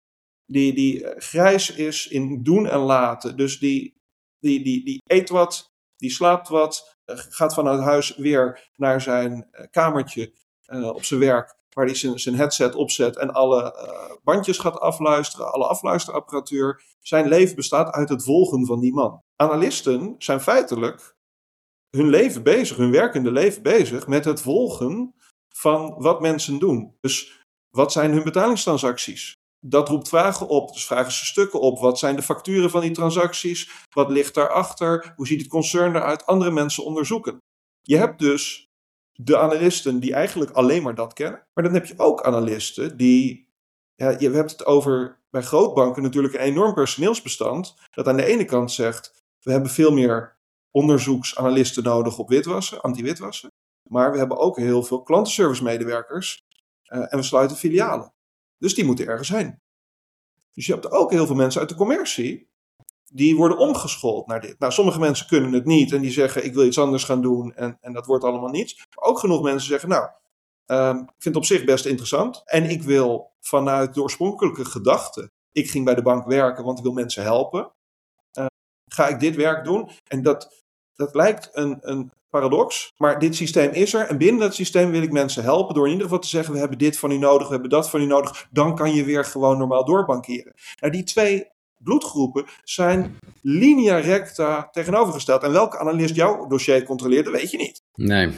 Die, die grijs is in doen en laten. Dus die, die, die, die eet wat, die slaapt wat, gaat vanuit huis weer naar zijn kamertje uh, op zijn werk. Waar hij zijn, zijn headset opzet en alle uh, bandjes gaat afluisteren, alle afluisterapparatuur. Zijn leven bestaat uit het volgen van die man. Analisten zijn feitelijk hun leven bezig, hun werkende leven bezig met het volgen van wat mensen doen. Dus wat zijn hun betalingstransacties? Dat roept vragen op, dus vragen ze stukken op. Wat zijn de facturen van die transacties? Wat ligt daarachter? Hoe ziet het concern eruit? Andere mensen onderzoeken. Je hebt dus de analisten die eigenlijk alleen maar dat kennen. Maar dan heb je ook analisten die... Ja, je hebt het over bij grootbanken natuurlijk een enorm personeelsbestand. Dat aan de ene kant zegt, we hebben veel meer onderzoeksanalisten nodig op witwassen, anti-witwassen. Maar we hebben ook heel veel klantenservice medewerkers. Uh, en we sluiten filialen. Dus die moeten ergens heen. Dus je hebt ook heel veel mensen uit de commercie die worden omgeschoold naar dit. Nou, sommige mensen kunnen het niet en die zeggen ik wil iets anders gaan doen en, en dat wordt allemaal niets. Maar ook genoeg mensen zeggen nou, um, ik vind het op zich best interessant en ik wil vanuit de oorspronkelijke gedachte, ik ging bij de bank werken want ik wil mensen helpen. Uh, ga ik dit werk doen? En dat, dat lijkt een, een paradox, maar dit systeem is er en binnen dat systeem wil ik mensen helpen door in ieder geval te zeggen we hebben dit van u nodig, we hebben dat van u nodig, dan kan je weer gewoon normaal doorbankieren. Nou, die twee bloedgroepen zijn linea recta tegenovergesteld en welke analist jouw dossier controleert, dat weet je niet. Nee.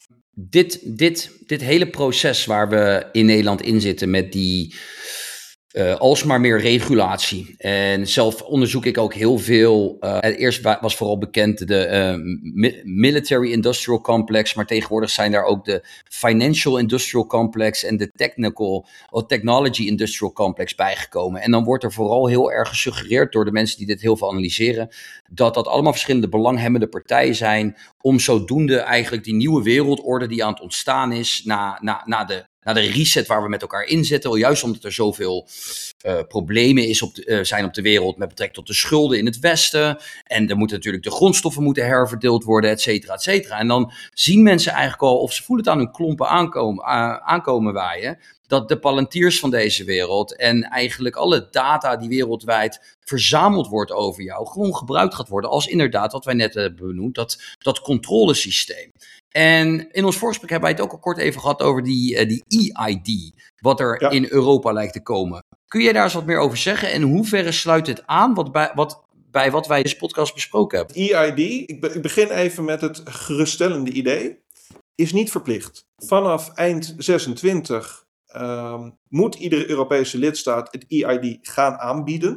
Dit, dit, dit hele proces waar we in Nederland in zitten met die Uh, alsmaar meer regulatie. En zelf onderzoek ik ook heel veel. Uh, eerst was vooral bekend de uh, Military Industrial Complex, maar tegenwoordig zijn daar ook de Financial Industrial Complex en de Technical or Technology Industrial Complex bijgekomen. En dan wordt er vooral heel erg gesuggereerd door de mensen die dit heel veel analyseren, dat dat allemaal verschillende belanghebbende partijen zijn om zodoende eigenlijk die nieuwe wereldorde die aan het ontstaan is na, na, na de naar de reset waar we met elkaar in zitten. Juist omdat er zoveel uh, problemen is op de, uh, zijn op de wereld met betrekking tot de schulden in het Westen. En er moeten natuurlijk de grondstoffen moeten herverdeeld worden, et cetera, et cetera. En dan zien mensen eigenlijk al, of ze voelen het aan hun klompen aankomen, uh, aankomen waaien, dat de palantiers van deze wereld en eigenlijk alle data die wereldwijd verzameld wordt over jou, gewoon gebruikt gaat worden als inderdaad, wat wij net hebben benoemd, dat, dat controlesysteem. En in ons voorgesprek hebben wij het ook al kort even gehad over die, uh, die E I D, wat er ja. in Europa lijkt te komen. Kun jij daar eens wat meer over zeggen? En in hoeverre sluit het aan wat bij, wat, bij wat wij in deze podcast besproken hebben? E I D, ik, be- ik begin even met het geruststellende idee, is niet verplicht. Vanaf eind zesentwintig um, moet iedere Europese lidstaat het E I D gaan aanbieden.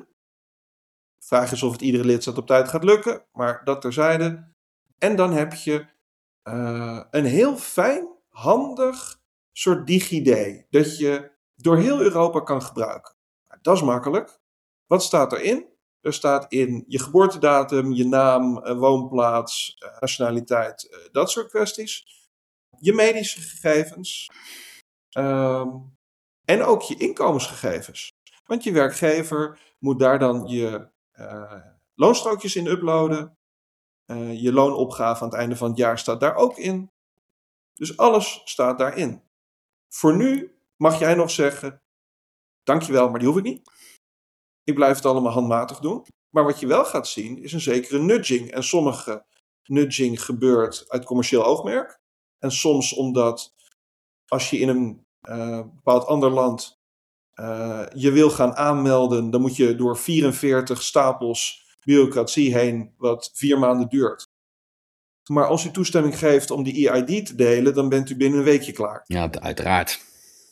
De vraag is of het iedere lidstaat op tijd gaat lukken, maar dat terzijde. En dan heb je Uh, een heel fijn, handig soort DigiD, dat je door heel Europa kan gebruiken. Dat is makkelijk. Wat staat erin? Er staat in je geboortedatum, je naam, uh, woonplaats, uh, nationaliteit, uh, dat soort kwesties. Je medische gegevens. Um, en ook je inkomensgegevens. Want je werkgever moet daar dan je uh, loonstrookjes in uploaden. Uh, je loonopgave aan het einde van het jaar staat daar ook in. Dus alles staat daarin. Voor nu mag jij nog zeggen, dankjewel, maar die hoef ik niet. Ik blijf het allemaal handmatig doen. Maar wat je wel gaat zien is een zekere nudging. En sommige nudging gebeurt uit commercieel oogmerk. En soms omdat als je in een uh, bepaald ander land uh, je wil gaan aanmelden, dan moet je door vierenveertig stapels bureaucratie heen, wat vier maanden duurt. Maar als u toestemming geeft om die E I D te delen, dan bent u binnen een weekje klaar. Ja, uiteraard.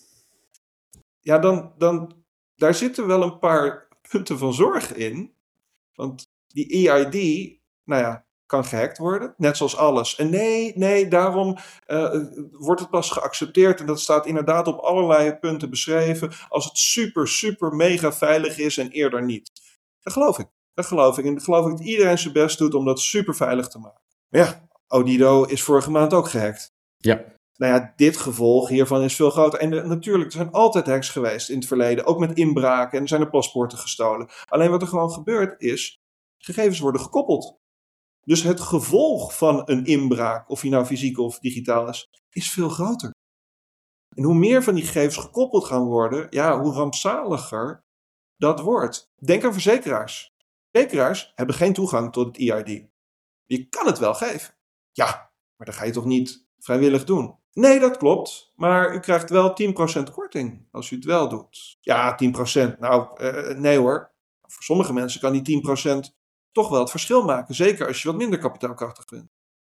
Ja, dan, dan, daar zitten wel een paar punten van zorg in. Want die E I D, nou ja, kan gehackt worden, net zoals alles. En nee, nee, daarom uh, wordt het pas geaccepteerd. En dat staat inderdaad op allerlei punten beschreven. Als het super, super mega veilig is en eerder niet. Dat geloof ik. Dat geloof ik. En dat geloof ik dat iedereen zijn best doet om dat super veilig te maken. Maar ja, Odido is vorige maand ook gehackt. Ja. Nou ja, dit gevolg hiervan is veel groter. En uh, natuurlijk, er zijn altijd hacks geweest in het verleden. Ook met inbraken en er zijn er paspoorten gestolen. Alleen wat er gewoon gebeurt is, gegevens worden gekoppeld. Dus het gevolg van een inbraak, of die nou fysiek of digitaal is, is veel groter. En hoe meer van die gegevens gekoppeld gaan worden, ja, hoe rampzaliger dat wordt. Denk aan verzekeraars. Verzekeraars hebben geen toegang tot het E I D. Je kan het wel geven. Ja, maar dat ga je toch niet vrijwillig doen? Nee, dat klopt. Maar u krijgt wel tien procent korting als u het wel doet. Ja, tien procent. Nou, uh, nee hoor. Voor sommige mensen kan die tien procent toch wel het verschil maken. Zeker als je wat minder kapitaalkrachtig bent.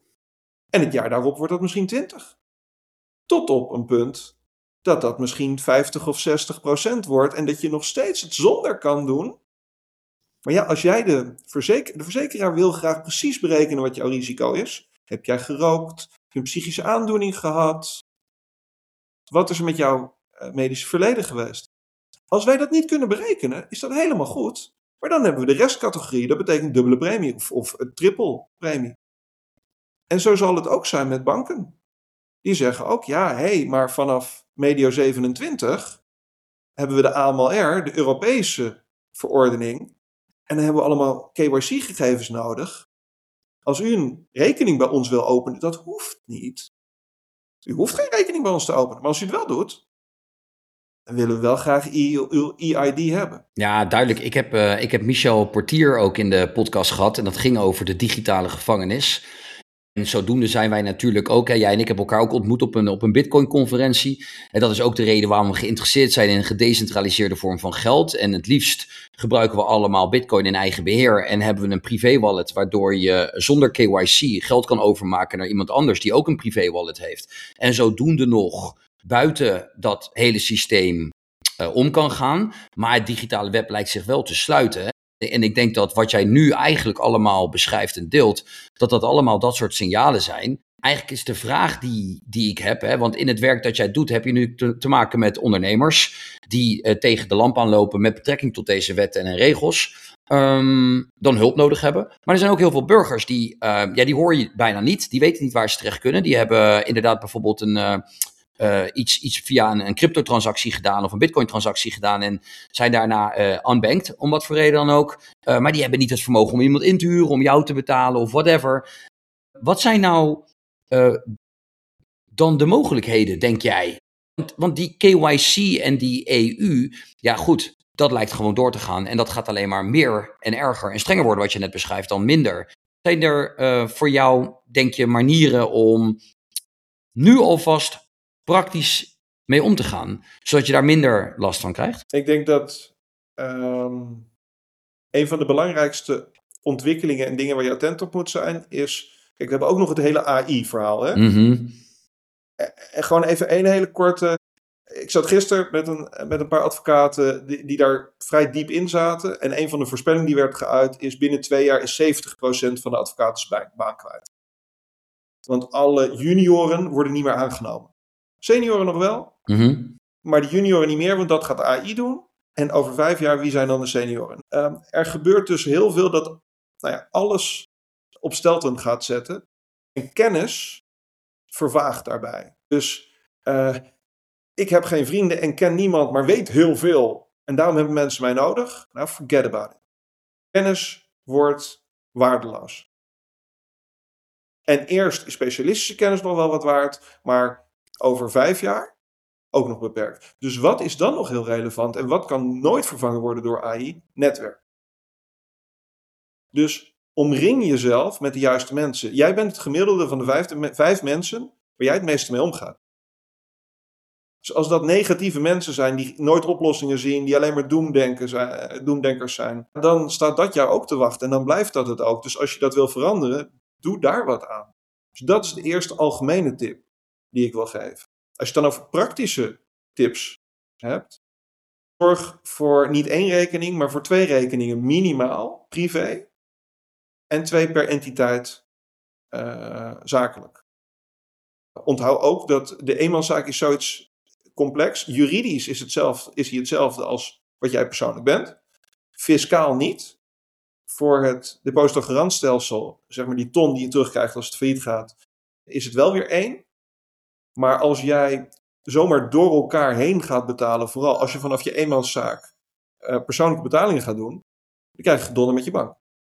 En het jaar daarop wordt dat misschien twintig. Tot op een punt dat dat misschien vijftig of zestig procent wordt. En dat je nog steeds het zonder kan doen. Maar ja, als jij de, verzeker, de verzekeraar wil graag precies berekenen wat jouw risico is. Heb jij gerookt? Heb je een psychische aandoening gehad? Wat is er met jouw medische verleden geweest? Als wij dat niet kunnen berekenen, is dat helemaal goed. Maar dan hebben we de restcategorie. Dat betekent dubbele premie of, of triple premie. En zo zal het ook zijn met banken. Die zeggen ook, ja, hé, hey, maar vanaf medio zevenentwintig hebben we de A M L R, de Europese verordening. En dan hebben we allemaal K Y C-gegevens nodig. Als u een rekening bij ons wil openen, dat hoeft niet. U hoeft geen rekening bij ons te openen. Maar als u het wel doet, dan willen we wel graag uw E I D hebben. Ja, duidelijk. Ik heb, uh, ik heb Michel Portier ook in de podcast gehad. En dat ging over de digitale gevangenis. En zodoende zijn wij natuurlijk ook, hè, jij en ik hebben elkaar ook ontmoet op een, op een Bitcoin-conferentie. En dat is ook de reden waarom we geïnteresseerd zijn in een gedecentraliseerde vorm van geld. En het liefst gebruiken we allemaal Bitcoin in eigen beheer. En hebben we een privé-wallet, waardoor je zonder K Y C geld kan overmaken naar iemand anders die ook een privé-wallet heeft. En zodoende nog buiten dat hele systeem uh, om kan gaan. Maar het digitale web lijkt zich wel te sluiten. Hè? En ik denk dat wat jij nu eigenlijk allemaal beschrijft en deelt, dat dat allemaal dat soort signalen zijn. Eigenlijk is de vraag die, die ik heb, hè, want in het werk dat jij doet heb je nu te, te maken met ondernemers die uh, tegen de lamp aanlopen met betrekking tot deze wetten en regels, um, dan hulp nodig hebben. Maar er zijn ook heel veel burgers die, uh, ja, die hoor je bijna niet, die weten niet waar ze terecht kunnen. Die hebben inderdaad bijvoorbeeld een... Uh, Uh, iets, iets via een, een cryptotransactie gedaan of een bitcoin-transactie gedaan en zijn daarna uh, unbanked, om wat voor reden dan ook. Uh, maar die hebben niet het vermogen om iemand in te huren, om jou te betalen of whatever. Wat zijn nou uh, dan de mogelijkheden, denk jij? Want, want die K Y C en die E U, ja goed, dat lijkt gewoon door te gaan. En dat gaat alleen maar meer en erger en strenger worden, wat je net beschrijft, dan minder. Zijn er uh, voor jou, denk je, manieren om nu alvast praktisch mee om te gaan, zodat je daar minder last van krijgt? Ik denk dat um, een van de belangrijkste ontwikkelingen en dingen waar je attent op moet zijn, is, kijk, we hebben ook nog het hele A I-verhaal, hè? Mm-hmm. En, en gewoon even één hele korte, ik zat gisteren met een, met een paar advocaten die, die daar vrij diep in zaten, en een van de voorspellingen die werd geuit is, binnen twee jaar is zeventig procent van de advocaten zijn baan kwijt. Want alle junioren worden niet meer aangenomen. Senioren nog wel, Mm-hmm. maar de junioren niet meer, want dat gaat A I doen. En over vijf jaar, wie zijn dan de senioren? Um, er gebeurt dus heel veel dat nou ja, alles op stelten gaat zetten. En kennis vervaagt daarbij. Dus uh, ik heb geen vrienden en ken niemand, maar weet heel veel. En daarom hebben mensen mij nodig. Nou, forget about it. Kennis wordt waardeloos. En eerst is specialistische kennis nog wel wat waard, maar over vijf jaar ook nog beperkt. Dus wat is dan nog heel relevant en wat kan nooit vervangen worden door A I? Netwerk. Dus omring jezelf met de juiste mensen. Jij bent het gemiddelde van de vijf, vijf mensen waar jij het meeste mee omgaat. Dus als dat negatieve mensen zijn die nooit oplossingen zien, die alleen maar doemdenkers zijn, doemdenkers zijn, dan staat dat jou ook te wachten en dan blijft dat het ook. Dus als je dat wil veranderen, doe daar wat aan. Dus dat is de eerste algemene tip die ik wil geven. Als je het dan over praktische tips hebt, zorg voor niet één rekening, maar voor twee rekeningen minimaal, privé, en twee per entiteit uh, zakelijk. Onthoud ook dat de eenmanszaak is zoiets complex. Juridisch is, hetzelfde, is hij hetzelfde als wat jij persoonlijk bent. Fiscaal niet. Voor het depositogarantstelsel, zeg maar die ton die je terugkrijgt als het failliet gaat, is het wel weer één. Maar als jij zomaar door elkaar heen gaat betalen, vooral als je vanaf je eenmanszaak uh, persoonlijke betalingen gaat doen, dan krijg je gedonder met je bank.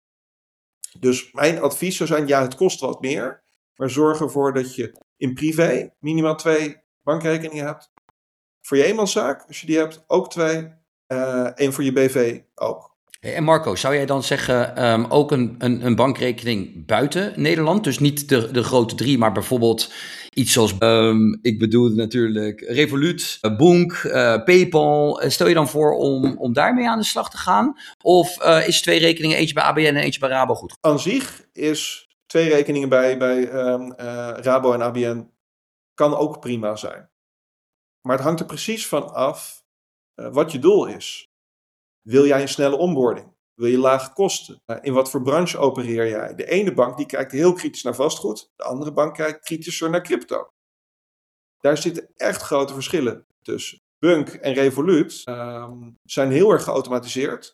Dus mijn advies zou zijn, ja, het kost wat meer, maar zorg ervoor dat je in privé minimaal twee bankrekeningen hebt. Voor je eenmanszaak, als je die hebt, ook twee. Uh, en voor je B V ook. En Marco, zou jij dan zeggen um, ook een, een, een bankrekening buiten Nederland? Dus niet de, de grote drie, maar bijvoorbeeld iets zoals, um, ik bedoel natuurlijk Revolut, uh, Boonk, uh, PayPal. Uh, stel je dan voor om, om daarmee aan de slag te gaan? Of uh, is twee rekeningen, eentje bij A B N en eentje bij Rabo goed? Aan zich is twee rekeningen bij, bij um, uh, Rabo en A B N kan ook prima zijn. Maar het hangt er precies van af uh, wat je doel is. Wil jij een snelle onboarding? Wil je lage kosten? In wat voor branche opereer jij? De ene bank die kijkt heel kritisch naar vastgoed. De andere bank kijkt kritischer naar crypto. Daar zitten echt grote verschillen tussen. Bunk en Revolut um, zijn heel erg geautomatiseerd.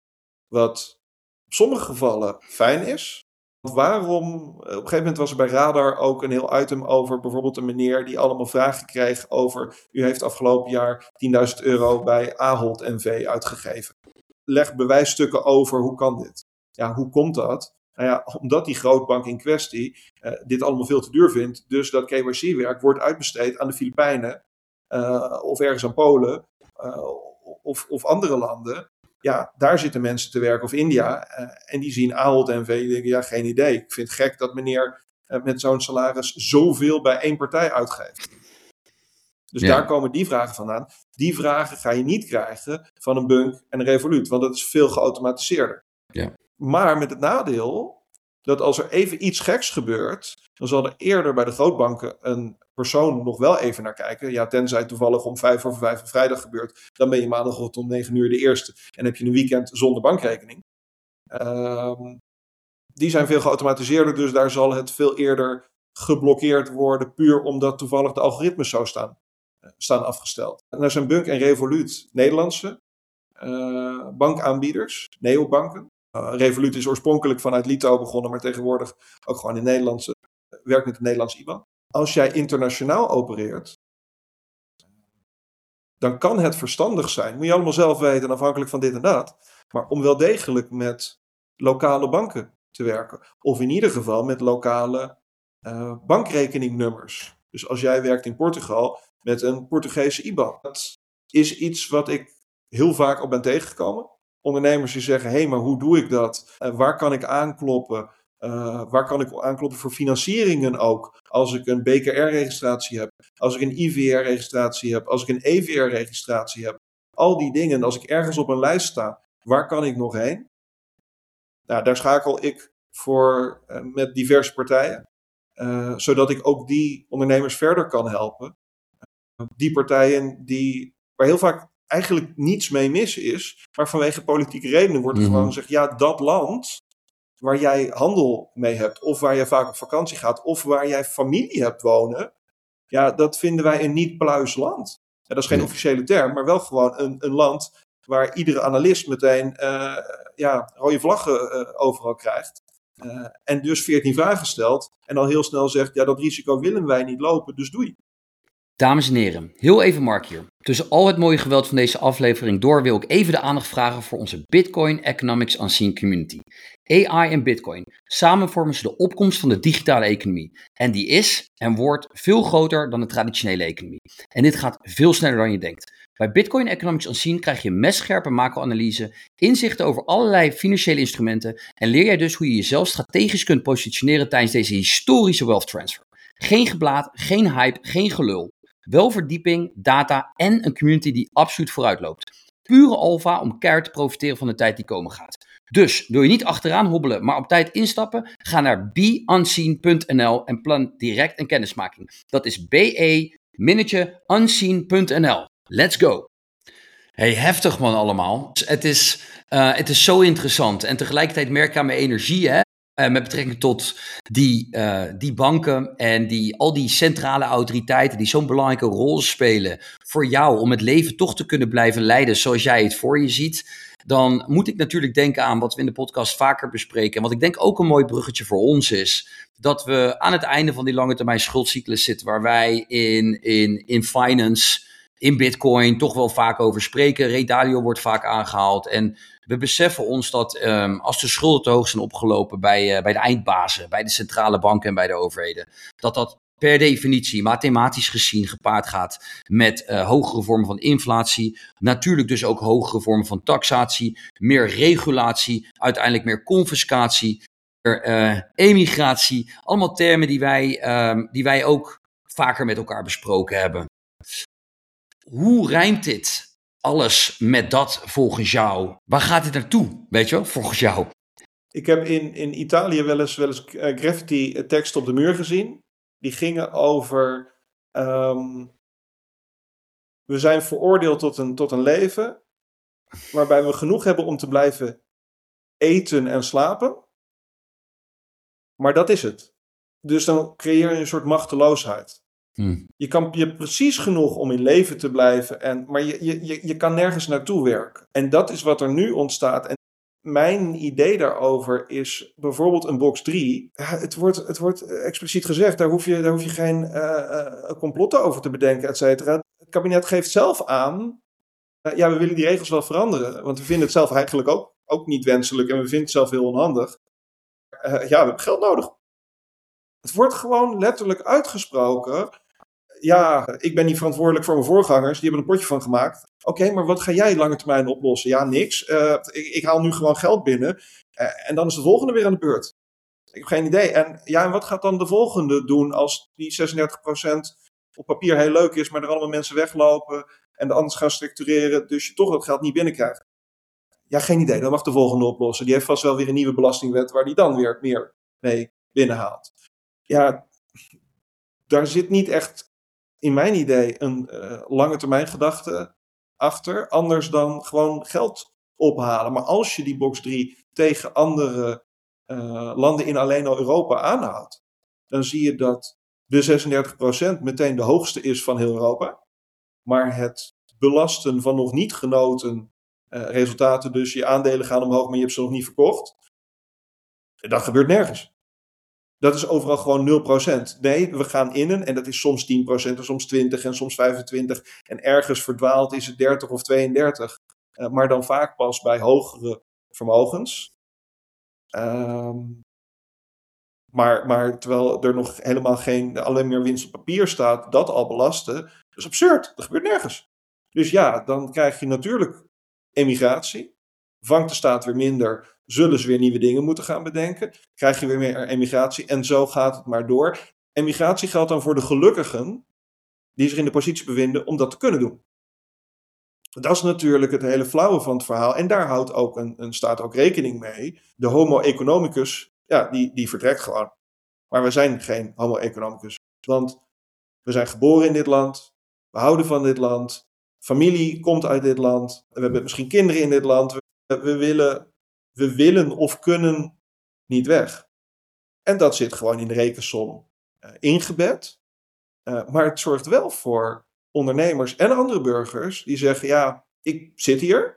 Wat op sommige gevallen fijn is. Waarom? Op een gegeven moment was er bij Radar ook een heel item over bijvoorbeeld een meneer die allemaal vragen kreeg over, u heeft afgelopen jaar tienduizend euro bij Ahold N V uitgegeven. Leg bewijsstukken over, hoe kan dit? Ja, hoe komt dat? Nou ja, omdat die grootbank in kwestie uh, dit allemaal veel te duur vindt, dus dat K Y C-werk wordt uitbesteed aan de Filipijnen uh, of ergens aan Polen uh, of, of andere landen. Ja, daar zitten mensen te werken, of India, uh, en die zien Ahold N V en denken, ja, geen idee. Ik vind het gek dat meneer uh, met zo'n salaris zoveel bij één partij uitgeeft. Dus ja. Daar komen die vragen vandaan. Die vragen ga je niet krijgen van een Bunk en een Revolut, want dat is veel geautomatiseerder. Ja. Maar met het nadeel dat als er even iets geks gebeurt, dan zal er eerder bij de grootbanken een persoon nog wel even naar kijken. Ja, tenzij het toevallig om vijf over vijf op vrijdag gebeurt, dan ben je maandag om negen uur de eerste en heb je een weekend zonder bankrekening. Uh, die zijn veel geautomatiseerder, dus daar zal het veel eerder geblokkeerd worden, puur omdat toevallig de algoritmes zo staan, uh, staan afgesteld. En daar zijn Bunk en Revolut Nederlandse uh, bankaanbieders, neobanken. Uh, Revolut is oorspronkelijk vanuit Litouwen begonnen, maar tegenwoordig ook gewoon in Nederlandse, uh, werkt met de Nederlandse I B A N. Als jij internationaal opereert, dan kan het verstandig zijn, moet je allemaal zelf weten, afhankelijk van dit en dat, maar om wel degelijk met lokale banken te werken. Of in ieder geval met lokale uh, bankrekeningnummers. Dus als jij werkt in Portugal met een Portugese I B A N. Dat is iets wat ik heel vaak al ben tegengekomen. Ondernemers die zeggen, hé, hey, maar hoe doe ik dat? Uh, waar kan ik aankloppen? Uh, waar kan ik aankloppen voor financieringen ook? Als ik een B K R-registratie heb, als ik een I V R-registratie heb, als ik een E V R-registratie heb. Al die dingen, als ik ergens op een lijst sta, waar kan ik nog heen? Nou, daar schakel ik voor uh, met diverse partijen, uh, zodat ik ook die ondernemers verder kan helpen. Uh, die partijen die, waar heel vaak eigenlijk niets mee mis is, maar vanwege politieke redenen wordt er mm-hmm. gewoon gezegd, ja, dat land waar jij handel mee hebt, of waar jij vaak op vakantie gaat, of waar jij familie hebt wonen, ja, dat vinden wij een niet-pluis land. Ja, dat is geen mm. officiële term, maar wel gewoon een, een land waar iedere analist meteen uh, ja, rode vlaggen uh, overal krijgt. Uh, en dus veertien vragen stelt en al heel snel zegt, ja, dat risico willen wij niet lopen, dus doei. Dames en heren, heel even Mark hier. Tussen al het mooie geweld van deze aflevering door wil ik even de aandacht vragen voor onze Bitcoin Economics Unseen Community. A I en Bitcoin. Samen vormen ze de opkomst van de digitale economie. En die is en wordt veel groter dan de traditionele economie. En dit gaat veel sneller dan je denkt. Bij Bitcoin Economics Unseen krijg je messcherpe macro-analyse, inzichten over allerlei financiële instrumenten en leer jij dus hoe je jezelf strategisch kunt positioneren tijdens deze historische wealth transfer. Geen geblaat, geen hype, geen gelul. Wel verdieping, data en een community die absoluut vooruit loopt. Pure alpha om keihard te profiteren van de tijd die komen gaat. Dus wil je niet achteraan hobbelen, maar op tijd instappen? Ga naar be unseen punt n l en plan direct een kennismaking. Dat is be-unseen punt n l. Let's go! Hey, heftig man allemaal. Het is, uh, het is zo interessant en tegelijkertijd merk ik aan mijn energie, hè. Uh, met betrekking tot die, uh, die banken en die, al die centrale autoriteiten die zo'n belangrijke rol spelen voor jou om het leven toch te kunnen blijven leiden zoals jij het voor je ziet, dan moet ik natuurlijk denken aan wat we in de podcast vaker bespreken. En wat ik denk ook een mooi bruggetje voor ons is, dat we aan het einde van die lange termijn schuldcyclus zitten, waar wij in, in, in finance, in Bitcoin toch wel vaak over spreken. Ray Dalio wordt vaak aangehaald en we beseffen ons dat um, als de schulden te hoog zijn opgelopen bij, uh, bij de eindbazen, bij de centrale banken en bij de overheden, dat dat per definitie, mathematisch gezien, gepaard gaat met uh, hogere vormen van inflatie. Natuurlijk dus ook hogere vormen van taxatie, meer regulatie, uiteindelijk meer confiscatie, meer uh, emigratie. Allemaal termen die wij, um, die wij ook vaker met elkaar besproken hebben. Hoe rijmt dit alles met dat volgens jou? Waar gaat dit naartoe, weet je wel, volgens jou? Ik heb in, in Italië wel eens, wel eens uh, graffiti teksten op de muur gezien. Die gingen over, um, we zijn veroordeeld tot een, tot een leven waarbij we genoeg hebben om te blijven eten en slapen. Maar dat is het. Dus dan creëer je een soort machteloosheid. Hmm. Je, kan, je hebt precies genoeg om in leven te blijven, en, maar je, je, je kan nergens naartoe werken. En dat is wat er nu ontstaat. En mijn idee daarover is bijvoorbeeld een box drie. Het wordt, het wordt expliciet gezegd, daar hoef je, daar hoef je geen uh, uh, complotten over te bedenken, et cetera. Het kabinet geeft zelf aan, uh, ja, we willen die regels wel veranderen, want we vinden het zelf eigenlijk ook, ook niet wenselijk en we vinden het zelf heel onhandig. Uh, ja, we hebben geld nodig. Het wordt gewoon letterlijk uitgesproken. Ja, ik ben niet verantwoordelijk voor mijn voorgangers. Die hebben een potje van gemaakt. Oké, okay, maar wat ga jij lange termijn oplossen? Ja, niks. Uh, ik, ik haal nu gewoon geld binnen. Uh, en dan is de volgende weer aan de beurt. Ik heb geen idee. En ja, en wat gaat dan de volgende doen als die zesendertig procent op papier heel leuk is, maar er allemaal mensen weglopen en de anders gaan structureren, dus je toch dat geld niet binnenkrijgt? Ja, geen idee. Dat mag de volgende oplossen. Die heeft vast wel weer een nieuwe belastingwet waar die dan weer meer mee binnenhaalt. Ja, daar zit niet echt in mijn idee een uh, lange termijn gedachte achter, anders dan gewoon geld ophalen. Maar als je die box drie tegen andere uh, landen in alleen al Europa aanhoudt, dan zie je dat de zesendertig procent meteen de hoogste is van heel Europa. Maar het belasten van nog niet genoten uh, resultaten, dus je aandelen gaan omhoog, maar je hebt ze nog niet verkocht, dat gebeurt nergens. Dat is overal gewoon nul procent. Nee, we gaan innen en dat is soms tien procent en soms twintig en soms vijfentwintig. En ergens verdwaald is het dertig of tweeëndertig. Uh, maar dan vaak pas bij hogere vermogens. Um, maar, maar terwijl er nog helemaal geen, alleen meer winst op papier staat, dat al belasten. Dat is absurd. Dat gebeurt nergens. Dus ja, dan krijg je natuurlijk emigratie. Vangt de staat weer minder, zullen ze weer nieuwe dingen moeten gaan bedenken. Krijg je weer meer emigratie en zo gaat het maar door. Emigratie geldt dan voor de gelukkigen die zich in de positie bevinden om dat te kunnen doen. Dat is natuurlijk het hele flauwe van het verhaal. En daar houdt ook een, een staat ook rekening mee. De homo economicus, ja, die, die vertrekt gewoon. Maar we zijn geen homo economicus. Want we zijn geboren in dit land. We houden van dit land. Familie komt uit dit land. We hebben misschien kinderen in dit land. We, we, willen, we willen of kunnen niet weg. En dat zit gewoon in de rekensom uh, ingebed. Uh, maar het zorgt wel voor ondernemers en andere burgers die zeggen, ja, ik zit hier.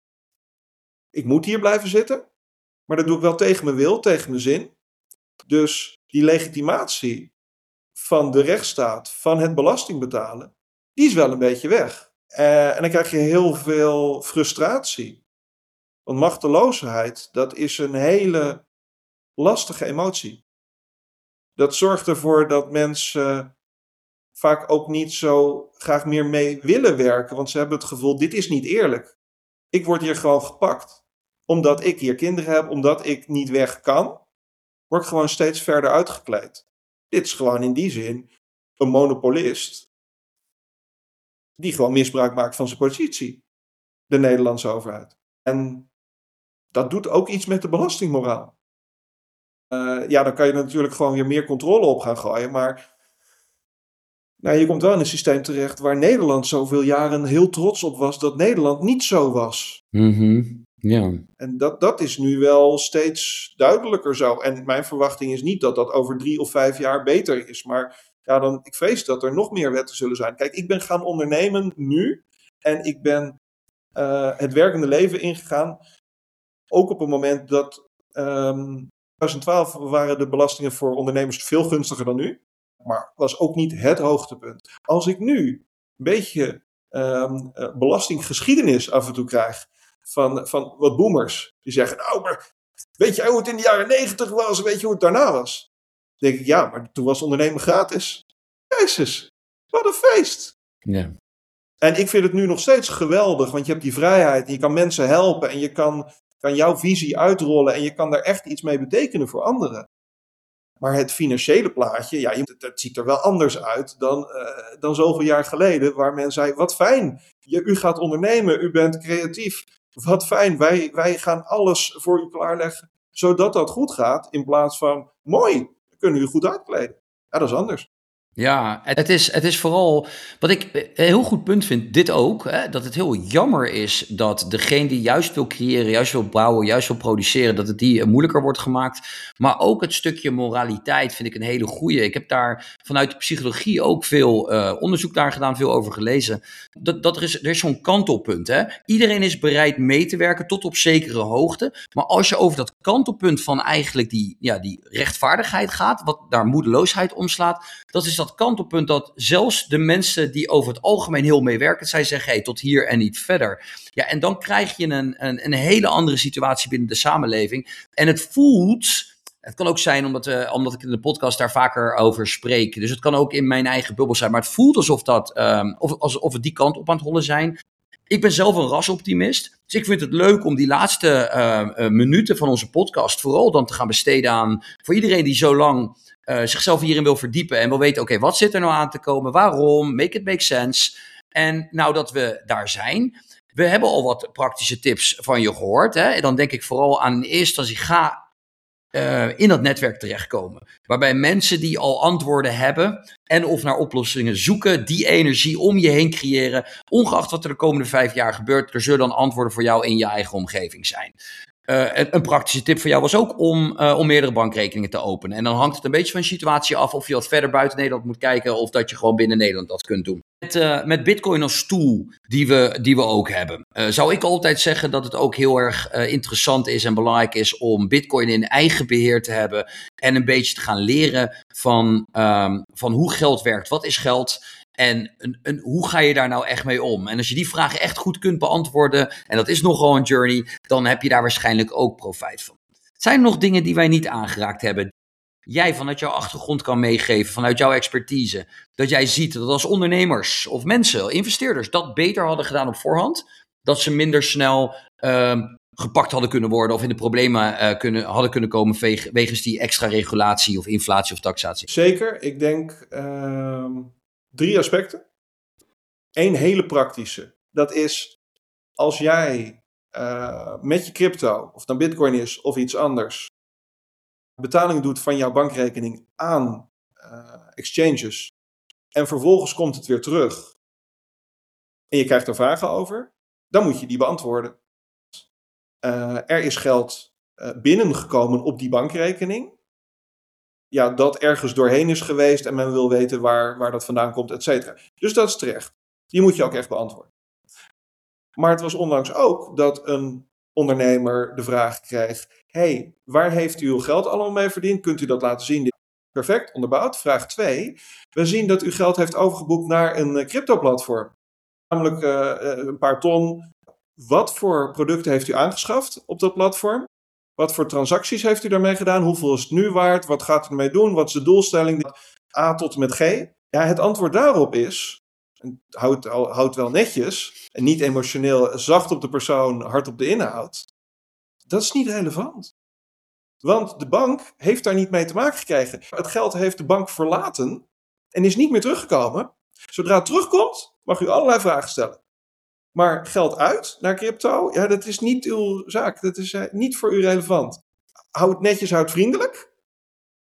Ik moet hier blijven zitten. Maar dat doe ik wel tegen mijn wil, tegen mijn zin. Dus die legitimatie van de rechtsstaat, van het belasting betalen, die is wel een beetje weg. Uh, en dan krijg je heel veel frustratie. Want machteloosheid, dat is een hele lastige emotie. Dat zorgt ervoor dat mensen vaak ook niet zo graag meer mee willen werken. Want ze hebben het gevoel, dit is niet eerlijk. Ik word hier gewoon gepakt. Omdat ik hier kinderen heb, omdat ik niet weg kan, word ik gewoon steeds verder uitgekleed. Dit is gewoon in die zin een monopolist die gewoon misbruik maakt van zijn positie. De Nederlandse overheid. En dat doet ook iets met de belastingmoraal. Uh, ja, dan kan je natuurlijk gewoon weer meer controle op gaan gooien. Maar nou, je komt wel in een systeem terecht waar Nederland zoveel jaren heel trots op was dat Nederland niet zo was. Mm-hmm. Ja. En dat, dat is nu wel steeds duidelijker zo. En mijn verwachting is niet dat dat over drie of vijf jaar beter is. Maar ja, dan, ik vrees dat er nog meer wetten zullen zijn. Kijk, ik ben gaan ondernemen nu. En ik ben uh, het werkende leven ingegaan. Ook op een moment dat um, twintig twaalf waren de belastingen voor ondernemers veel gunstiger dan nu. Maar was ook niet het hoogtepunt. Als ik nu een beetje um, uh, belastinggeschiedenis af en toe krijg van, van wat boomers. Die zeggen, nou, maar weet jij hoe het in de jaren negentig was? Weet je hoe het daarna was? Dan denk ik, ja, maar toen was ondernemen gratis. Jezus, wat een feest. Ja. En ik vind het nu nog steeds geweldig, want je hebt die vrijheid. En je kan mensen helpen en je kan, kan jouw visie uitrollen. En je kan daar echt iets mee betekenen voor anderen. Maar het financiële plaatje, ja, het, het ziet er wel anders uit dan, uh, dan zoveel jaar geleden. Waar men zei, wat fijn, je, u gaat ondernemen, u bent creatief. Wat fijn, wij, wij gaan alles voor u klaarleggen, zodat dat goed gaat. In plaats van, mooi, we kunnen u goed uitkleden. Ja, dat is anders. Ja, het is, het is vooral, wat ik een heel goed punt vind, dit ook, hè, dat het heel jammer is dat degene die juist wil creëren, juist wil bouwen, juist wil produceren, dat het die moeilijker wordt gemaakt. Maar ook het stukje moraliteit vind ik een hele goeie. Ik heb daar vanuit de psychologie ook veel uh, onderzoek naar gedaan, veel over gelezen. Dat, dat er is, er is zo'n kantelpunt. Hè. Iedereen is bereid mee te werken tot op zekere hoogte. Maar als je over dat kantelpunt van eigenlijk die, ja, die rechtvaardigheid gaat, wat daar moedeloosheid omslaat, dat is dat kantelpunt dat zelfs de mensen die over het algemeen heel meewerken, zij zeggen, hey, tot hier en niet verder. Ja, en dan krijg je een, een, een hele andere situatie binnen de samenleving. En het voelt, het kan ook zijn omdat, uh, omdat ik in de podcast daar vaker over spreek. Dus het kan ook in mijn eigen bubbel zijn. Maar het voelt alsof, dat, um, of, alsof we die kant op aan het hollen zijn. Ik ben zelf een rasoptimist. Dus ik vind het leuk om die laatste uh, uh, minuten van onze podcast vooral dan te gaan besteden aan, voor iedereen die zo lang Uh, zichzelf hierin wil verdiepen en wil weten, oké, okay, wat zit er nou aan te komen? Waarom? Make it make sense. En nou dat we daar zijn, we hebben al wat praktische tips van je gehoord. Hè? En dan denk ik vooral aan in eerste instantie, ga uh, in dat netwerk terechtkomen. Waarbij mensen die al antwoorden hebben en of naar oplossingen zoeken, die energie om je heen creëren. Ongeacht wat er de komende vijf jaar gebeurt, er zullen dan antwoorden voor jou in je eigen omgeving zijn. Uh, een, een praktische tip voor jou was ook om, uh, om meerdere bankrekeningen te openen. En dan hangt het een beetje van de situatie af of je wat verder buiten Nederland moet kijken of dat je gewoon binnen Nederland dat kunt doen. Met, uh, met Bitcoin als tool die we, die we ook hebben, uh, zou ik altijd zeggen dat het ook heel erg uh, interessant is en belangrijk is om Bitcoin in eigen beheer te hebben en een beetje te gaan leren van, um, van hoe geld werkt. Wat is geld? En een, een, hoe ga je daar nou echt mee om? En als je die vragen echt goed kunt beantwoorden, en dat is nogal een journey, dan heb je daar waarschijnlijk ook profijt van. Zijn er nog dingen die wij niet aangeraakt hebben? Jij vanuit jouw achtergrond kan meegeven, vanuit jouw expertise, dat jij ziet dat als ondernemers of mensen, investeerders, dat beter hadden gedaan op voorhand, dat ze minder snel uh, gepakt hadden kunnen worden of in de problemen uh, kunnen, hadden kunnen komen vege, wegens die extra regulatie of inflatie of taxatie? Zeker, ik denk uh, drie aspecten. Eén hele praktische, dat is als jij uh, met je crypto, of het dan Bitcoin is of iets anders, betaling doet van jouw bankrekening aan uh, exchanges en vervolgens komt het weer terug en je krijgt er vragen over, dan moet je die beantwoorden. Uh, er is geld uh, binnengekomen op die bankrekening, ja, dat ergens doorheen is geweest en men wil weten waar, waar dat vandaan komt, et cetera. Dus dat is terecht. Die moet je ook echt beantwoorden. Maar het was onlangs ook dat een ondernemer de vraag kreeg, hey, waar heeft u uw geld allemaal mee verdiend? Kunt u dat laten zien? Perfect, onderbouwd. Vraag twee. We zien dat u geld heeft overgeboekt naar een crypto-platform. Namelijk uh, een paar ton. Wat voor producten heeft u aangeschaft op dat platform? Wat voor transacties heeft u daarmee gedaan? Hoeveel is het nu waard? Wat gaat u ermee doen? Wat is de doelstelling? A tot en met G. Ja, het antwoord daarop is, houd, houd wel netjes en niet emotioneel, zacht op de persoon, hard op de inhoud. Dat is niet relevant. Want de bank heeft daar niet mee te maken gekregen. Het geld heeft de bank verlaten en is niet meer teruggekomen. Zodra het terugkomt, mag u allerlei vragen stellen. Maar geld uit naar crypto, ja, dat is niet uw zaak. Dat is uh, niet voor u relevant. Houd het netjes, houd het vriendelijk.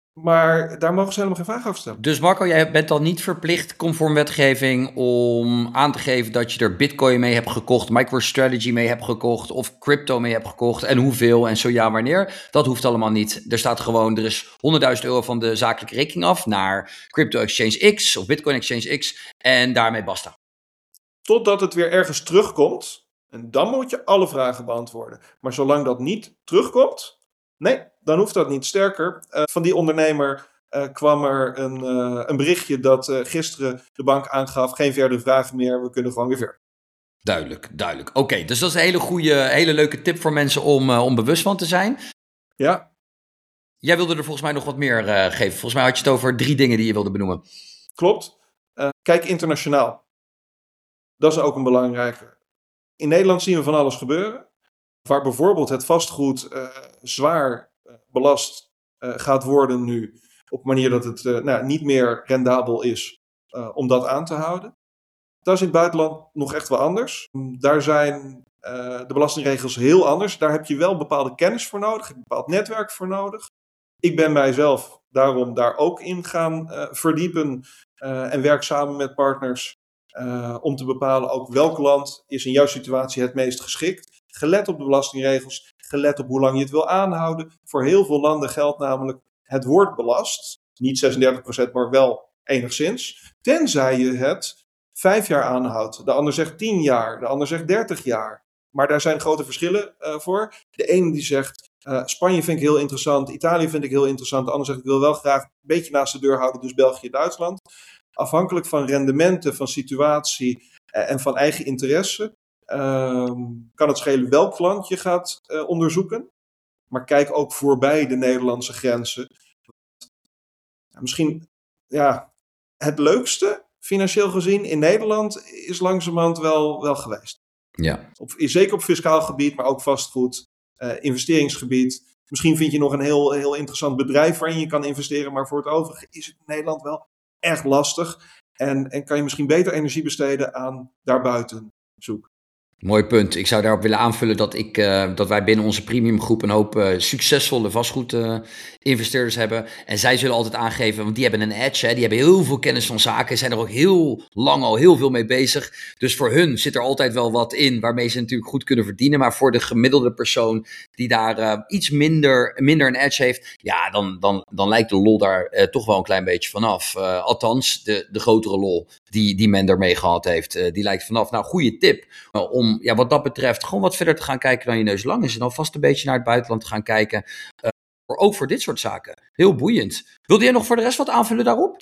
Maar daar mogen ze helemaal geen vraag over stellen. Dus Marco, jij bent dan niet verplicht conform wetgeving om aan te geven dat je er bitcoin mee hebt gekocht, MicroStrategy mee hebt gekocht of crypto mee hebt gekocht en hoeveel en zo ja wanneer. Dat hoeft allemaal niet. Er staat gewoon, er is honderdduizend euro van de zakelijke rekening af naar Crypto Exchange X of Bitcoin Exchange X en daarmee basta. Totdat het weer ergens terugkomt en dan moet je alle vragen beantwoorden. Maar zolang dat niet terugkomt, nee, dan hoeft dat niet. Sterker, uh, van die ondernemer uh, kwam er een, uh, een berichtje dat uh, gisteren de bank aangaf, geen verdere vragen meer, we kunnen gewoon weer verder. Duidelijk, duidelijk. Oké, okay, dus dat is een hele goede, hele leuke tip voor mensen om, uh, om bewust van te zijn. Ja. Jij wilde er volgens mij nog wat meer uh, geven. Volgens mij had je het over drie dingen die je wilde benoemen. Klopt. Uh, kijk internationaal. Dat is ook een belangrijke. In Nederland zien we van alles gebeuren. Waar bijvoorbeeld het vastgoed uh, zwaar uh, belast uh, gaat worden nu. Op een manier dat het uh, nou, niet meer rendabel is uh, om dat aan te houden. Dat is in het buitenland nog echt wel anders. Daar zijn uh, de belastingregels heel anders. Daar heb je wel bepaalde kennis voor nodig. Een bepaald netwerk voor nodig. Ik ben mijzelf daarom daar ook in gaan uh, verdiepen. Uh, en werk samen met partners. Uh, om te bepalen ook welk land is in jouw situatie het meest geschikt. Gelet op de belastingregels, gelet op hoe lang je het wil aanhouden. Voor heel veel landen geldt namelijk het wordt belast. Niet zesendertig procent, maar wel enigszins. Tenzij je het vijf jaar aanhoudt. De ander zegt tien jaar, de ander zegt dertig jaar. Maar daar zijn grote verschillen uh, voor. De ene die zegt, uh, Spanje vind ik heel interessant, Italië vind ik heel interessant. De ander zegt, ik wil wel graag een beetje naast de deur houden, dus België, Duitsland. Afhankelijk van rendementen, van situatie uh, en van eigen interesse, uh, kan het schelen welk land je gaat uh, onderzoeken. Maar kijk ook voorbij de Nederlandse grenzen. Uh, misschien, ja, het leukste, financieel gezien, in Nederland is langzamerhand wel, wel geweest. Ja. Op, zeker op fiscaal gebied, maar ook vastgoed, uh, investeringsgebied. Misschien vind je nog een heel, heel interessant bedrijf waarin je kan investeren, maar voor het overige is het in Nederland wel echt lastig. En, en kan je misschien beter energie besteden aan daarbuiten zoek. Mooi punt. Ik zou daarop willen aanvullen dat, ik, uh, dat wij binnen onze premiumgroep een hoop uh, succesvolle vastgoedinvesteerders uh, hebben. En zij zullen altijd aangeven, want die hebben een edge, hè, die hebben heel veel kennis van zaken, zijn er ook heel lang al heel veel mee bezig. Dus voor hun zit er altijd wel wat in waarmee ze natuurlijk goed kunnen verdienen. Maar voor de gemiddelde persoon die daar uh, iets minder, minder een edge heeft, ja, dan, dan, dan lijkt de lol daar uh, toch wel een klein beetje vanaf. Uh, althans, de, de grotere lol die, die men ermee gehad heeft, uh, die lijkt vanaf. Nou, goede tip uh, om ja, wat dat betreft gewoon wat verder te gaan kijken dan je neus lang is. En dan vast een beetje naar het buitenland te gaan kijken. Uh, ook voor dit soort zaken. Heel boeiend. Wilde jij nog voor de rest wat aanvullen daarop?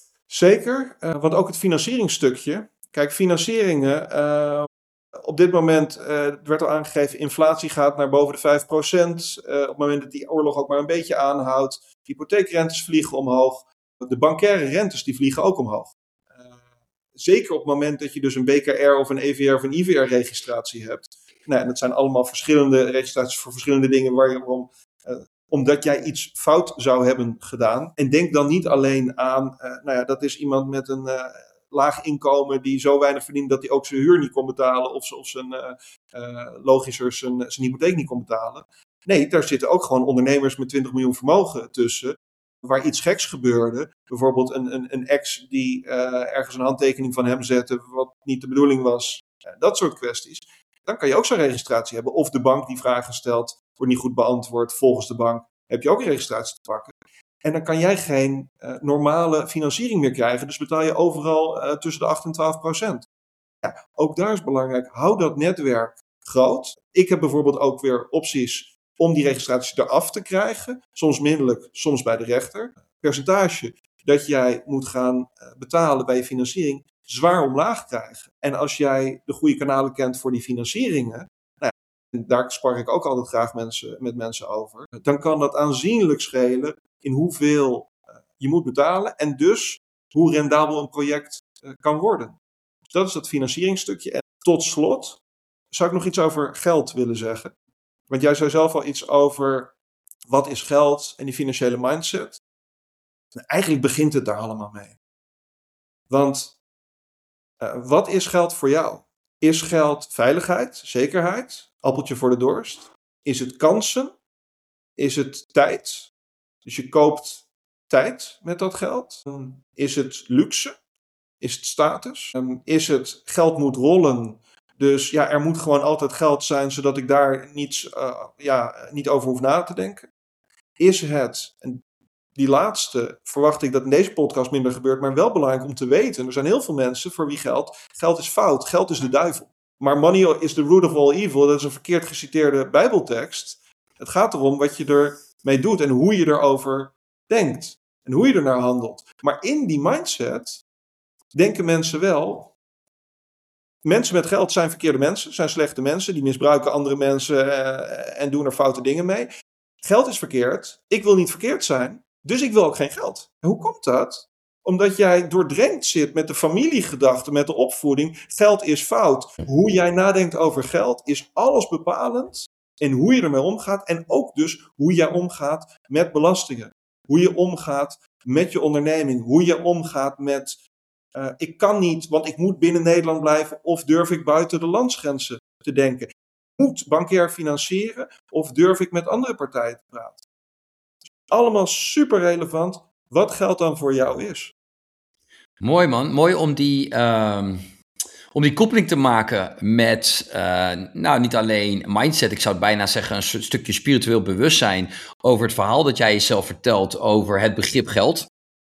Zeker, uh, want ook het financieringsstukje. Kijk, financieringen, uh, op dit moment uh, werd al aangegeven, inflatie gaat naar boven de vijf procent. Uh, op het moment dat die oorlog ook maar een beetje aanhoudt. Hypotheekrentes vliegen omhoog. De bancaire rentes die vliegen ook omhoog. Uh, zeker op het moment dat je dus een B K R of een E V R of een I V R registratie hebt. Nou, en dat zijn allemaal verschillende registraties voor verschillende dingen waarom... Uh, omdat jij iets fout zou hebben gedaan. En denk dan niet alleen aan, uh, nou ja, dat is iemand met een uh, laag inkomen die zo weinig verdient dat hij ook zijn huur niet kon betalen of, of zijn, uh, uh, logischer zijn, zijn hypotheek niet kon betalen. Nee, daar zitten ook gewoon ondernemers met twintig miljoen vermogen tussen, waar iets geks gebeurde. Bijvoorbeeld een, een, een ex die uh, ergens een handtekening van hem zette, wat niet de bedoeling was. Uh, dat soort kwesties. Dan kan je ook zo'n registratie hebben. Of de bank die vragen stelt, wordt niet goed beantwoord volgens de bank. Heb je ook een registratie te pakken. En dan kan jij geen uh, normale financiering meer krijgen. Dus betaal je overal uh, tussen de acht en twaalf procent. Ja, ook daar is belangrijk. Hou dat netwerk groot. Ik heb bijvoorbeeld ook weer opties om die registratie eraf te krijgen. Soms middelijk, soms bij de rechter. Percentage dat jij moet gaan uh, betalen bij je financiering zwaar omlaag krijgen. En als jij de goede kanalen kent voor die financieringen, nou ja, daar spar ik ook altijd graag mensen, met mensen over, dan kan dat aanzienlijk schelen in hoeveel uh, je moet betalen en dus hoe rendabel een project uh, kan worden. Dus dat is dat financieringsstukje. En tot slot zou ik nog iets over geld willen zeggen. Want jij zei zelf al iets over wat is geld en die financiële mindset. Nou, eigenlijk begint het daar allemaal mee. Want Uh, wat is geld voor jou? Is geld veiligheid, zekerheid, appeltje voor de dorst? Is het kansen? Is het tijd? Dus je koopt tijd met dat geld? Is het luxe? Is het status? Is het geld moet rollen? Dus ja, er moet gewoon altijd geld zijn, zodat ik daar niets, uh, ja, niet over hoef na te denken. Is het, en die laatste verwacht ik dat in deze podcast minder gebeurt, maar wel belangrijk om te weten. Er zijn heel veel mensen voor wie geld, geld is fout, geld is de duivel. Maar money is the root of all evil, dat is een verkeerd geciteerde Bijbeltekst. Het gaat erom wat je ermee doet en hoe je erover denkt. En hoe je ernaar handelt. Maar in die mindset denken mensen wel, mensen met geld zijn verkeerde mensen, zijn slechte mensen, die misbruiken andere mensen uh, en doen er foute dingen mee. Geld is verkeerd, ik wil niet verkeerd zijn, dus ik wil ook geen geld. En hoe komt dat? Omdat jij doordrenkt zit met de familiegedachte, met de opvoeding. Geld is fout. Hoe jij nadenkt over geld is alles bepalend in hoe je ermee omgaat en ook dus hoe jij omgaat met belastingen. Hoe je omgaat met je onderneming, hoe je omgaat met Uh, ik kan niet, want ik moet binnen Nederland blijven, of durf ik buiten de landsgrenzen te denken. Ik moet bankair financieren, of durf ik met andere partijen te praten. Allemaal super relevant, wat geld dan voor jou is. Mooi man, mooi om die, uh, om die koppeling te maken met, uh, nou niet alleen mindset, ik zou het bijna zeggen een stukje spiritueel bewustzijn over het verhaal dat jij jezelf vertelt over het begrip geld.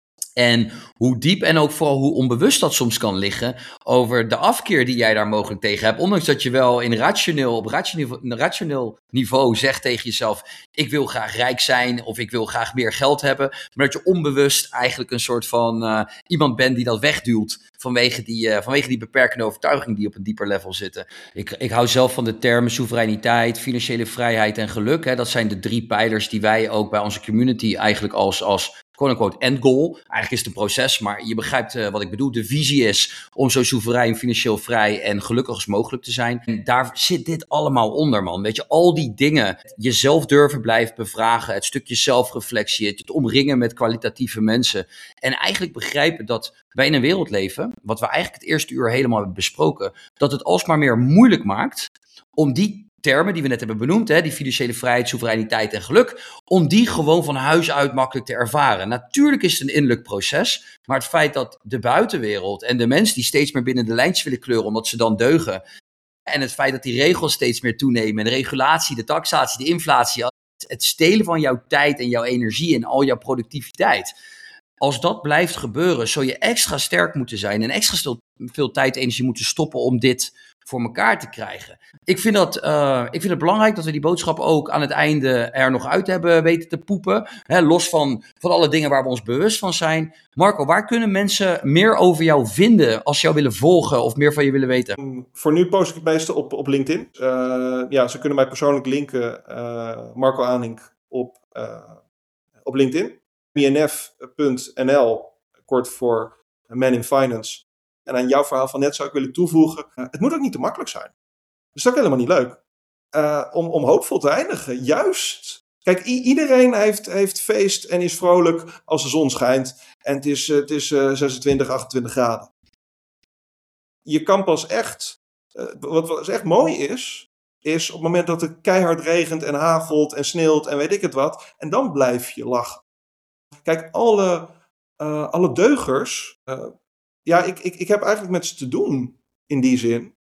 En hoe diep en ook vooral hoe onbewust dat soms kan liggen over de afkeer die jij daar mogelijk tegen hebt. Ondanks dat je wel in rationeel, op rationeel, rationeel niveau zegt tegen jezelf, ik wil graag rijk zijn of ik wil graag meer geld hebben. Maar dat je onbewust eigenlijk een soort van uh, iemand bent die dat wegduwt vanwege die, uh, vanwege die beperkende overtuiging die op een dieper level zitten. Ik, ik hou zelf van de termen soevereiniteit, financiële vrijheid en geluk. Hè. Dat zijn de drie pijlers die wij ook bij onze community eigenlijk als... als quote-unquote end goal. Eigenlijk is het een proces, maar je begrijpt uh, wat ik bedoel. De visie is om zo soeverein, financieel vrij en gelukkig als mogelijk te zijn. En daar zit dit allemaal onder, man. Weet je, al die dingen. Jezelf durven blijven bevragen. Het stukje zelfreflectie. Het omringen met kwalitatieve mensen. En eigenlijk begrijpen dat wij in een wereld leven, wat we eigenlijk het eerste uur helemaal hebben besproken, dat het alsmaar meer moeilijk maakt om die termen die we net hebben benoemd, hè, die financiële vrijheid, soevereiniteit en geluk, om die gewoon van huis uit makkelijk te ervaren. Natuurlijk is het een innerlijk proces, maar het feit dat de buitenwereld en de mensen die steeds meer binnen de lijntjes willen kleuren, omdat ze dan deugen, en het feit dat die regels steeds meer toenemen, en de regulatie, de taxatie, de inflatie, het stelen van jouw tijd en jouw energie en al jouw productiviteit. Als dat blijft gebeuren, zul je extra sterk moeten zijn en extra veel tijd en energie moeten stoppen om dit voor elkaar te krijgen. Ik vind, dat, uh, ik vind het belangrijk dat we die boodschap ook aan het einde er nog uit hebben weten te poepen. Hè, los van, van alle dingen waar we ons bewust van zijn. Marco, waar kunnen mensen meer over jou vinden als ze jou willen volgen of meer van je willen weten? Um, voor nu post ik het meeste op, op LinkedIn. Uh, ja, ze kunnen mij persoonlijk linken, uh, Marco Aanink, op, uh, op LinkedIn. M I N F punt N L, kort voor Man in Finance. En aan jouw verhaal van net zou ik willen toevoegen, uh, het moet ook niet te makkelijk zijn. Dat is ook helemaal niet leuk. Uh, om, om hoopvol te eindigen, juist. Kijk, i- iedereen heeft, heeft feest en is vrolijk als de zon schijnt. En het is, uh, het is uh, zesentwintig, achtentwintig graden. Je kan pas echt, uh, wat, wat echt mooi is, is op het moment dat het keihard regent en hagelt en sneeuwt en weet ik het wat. En dan blijf je lachen. Kijk, alle, uh, alle deugers, uh, ja, ik, ik, ik heb eigenlijk met ze te doen in die zin.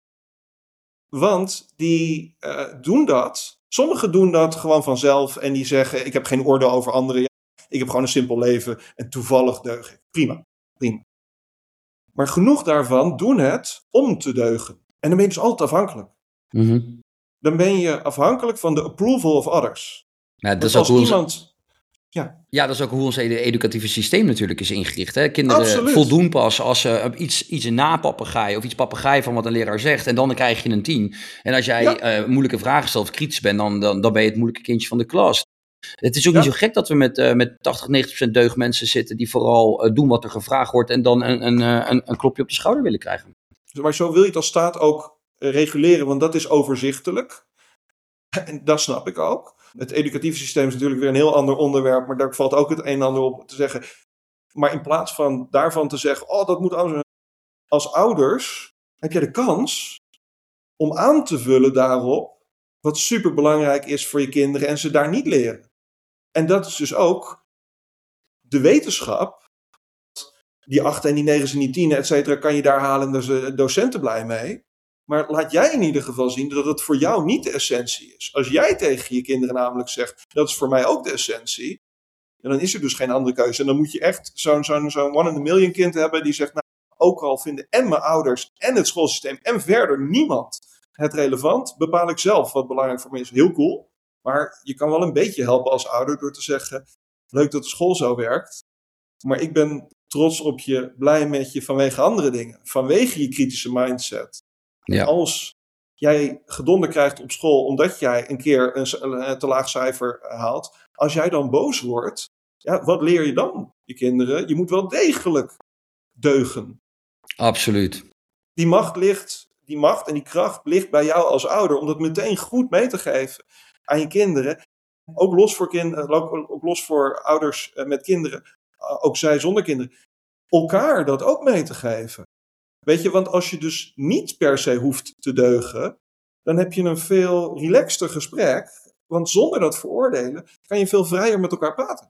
Want die uh, doen dat. Sommigen doen dat gewoon vanzelf en die zeggen, ik heb geen oordeel over anderen. Ik heb gewoon een simpel leven en toevallig deug ik. Prima, prima. Maar genoeg daarvan doen het om te deugen. En dan ben je dus altijd afhankelijk. Mm-hmm. Dan ben je afhankelijk van de approval of others. Ja, dat dus is ook als hoe iemand... Ons... Ja. ja, dat is ook hoe ons educatieve systeem natuurlijk is ingericht. Hè? Kinderen Absoluut. voldoen pas als ze iets, iets napapegaai of iets papegaai van wat een leraar zegt. En dan krijg je een tien. En als jij ja. uh, moeilijke vragen stelt of kritisch bent, dan, dan, dan ben je het moeilijke kindje van de klas. Het is ook ja. niet zo gek dat we met, uh, met tachtig, negentig procent deugdmensen zitten die vooral uh, doen wat er gevraagd wordt en dan een, een, een, een klopje op de schouder willen krijgen. Maar zo wil je het als staat ook uh, reguleren, want dat is overzichtelijk. En dat snap ik ook. Het educatieve systeem is natuurlijk weer een heel ander onderwerp, maar daar valt ook het een en ander op te zeggen. Maar in plaats van daarvan te zeggen, oh dat moet anders. Als ouders heb je de kans om aan te vullen daarop wat superbelangrijk is voor je kinderen en ze daar niet leren. En dat is dus ook de wetenschap, die acht en die negens en die tienen, et cetera, kan je daar halen en daar zijn docenten blij mee. Maar laat jij in ieder geval zien dat het voor jou niet de essentie is. Als jij tegen je kinderen namelijk zegt, dat is voor mij ook de essentie, en dan is er dus geen andere keuze. En dan moet je echt zo'n, zo'n, zo'n one in a million kind hebben die zegt, nou, ook al vinden en mijn ouders en het schoolsysteem en verder niemand het relevant, bepaal ik zelf wat belangrijk voor me is. Heel cool. Maar je kan wel een beetje helpen als ouder door te zeggen, leuk dat de school zo werkt, maar ik ben trots op je, blij met je vanwege andere dingen. Vanwege je kritische mindset. Ja. En als jij gedonder krijgt op school omdat jij een keer een, een te laag cijfer haalt, als jij dan boos wordt, ja, wat leer je dan je kinderen? Je moet wel degelijk deugen. Absoluut. Die macht ligt, die macht en die kracht ligt bij jou als ouder om dat meteen goed mee te geven aan je kinderen. Ook los voor, kind, ook, ook los voor ouders met kinderen, ook zij zonder kinderen. Elkaar dat ook mee te geven. Weet je, want als je dus niet per se hoeft te deugen, dan heb je een veel relaxter gesprek. Want zonder dat veroordelen kan je veel vrijer met elkaar praten.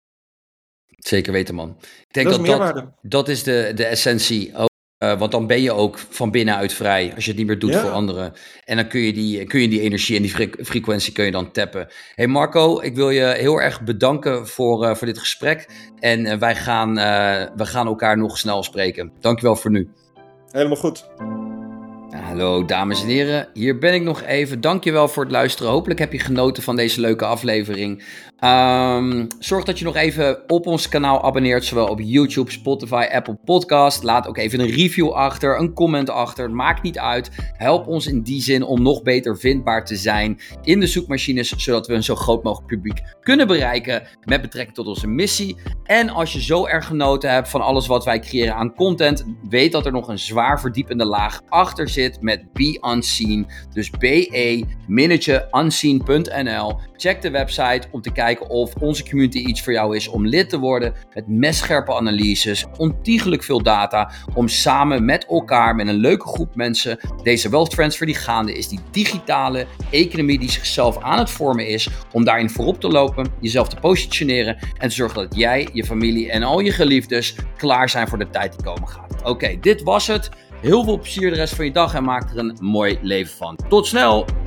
Zeker weten, man. Ik denk dat, dat is meerwaarde. Dat, dat is de, de essentie. Ook, uh, want dan ben je ook van binnenuit vrij. Als je het niet meer doet ja. voor anderen. En dan kun je, die, kun je die energie en die fre- frequentie kun je dan tappen. Hey Marco, ik wil je heel erg bedanken voor, uh, voor dit gesprek. En uh, wij gaan, uh, we gaan elkaar nog snel spreken. Dankjewel voor nu. Helemaal goed. Hallo dames en heren, hier ben ik nog even. Dankjewel voor het luisteren. Hopelijk heb je genoten van deze leuke aflevering. Um, zorg dat je nog even op ons kanaal abonneert, zowel op YouTube, Spotify, Apple Podcast. Laat ook even een review achter, een comment achter. Het maakt niet uit. Help ons in die zin om nog beter vindbaar te zijn in de zoekmachines, zodat we een zo groot mogelijk publiek kunnen bereiken met betrekking tot onze missie. En als je zo erg genoten hebt van alles wat wij creëren aan content, weet dat er nog een zwaar verdiepende laag achter zit met Be Unseen. Dus B E minnetje unseen punt n l. Check de website om te kijken of onze community iets voor jou is om lid te worden. Met messcherpe analyses, ontiegelijk veel data, om samen met elkaar, met een leuke groep mensen, deze wealth transfer die gaande is, die digitale economie die zichzelf aan het vormen is, om daarin voorop te lopen, jezelf te positioneren en te zorgen dat jij, je familie en al je geliefdes klaar zijn voor de tijd die komen gaat. Oké, okay, dit was het. Heel veel plezier de rest van je dag en maak er een mooi leven van. Tot snel!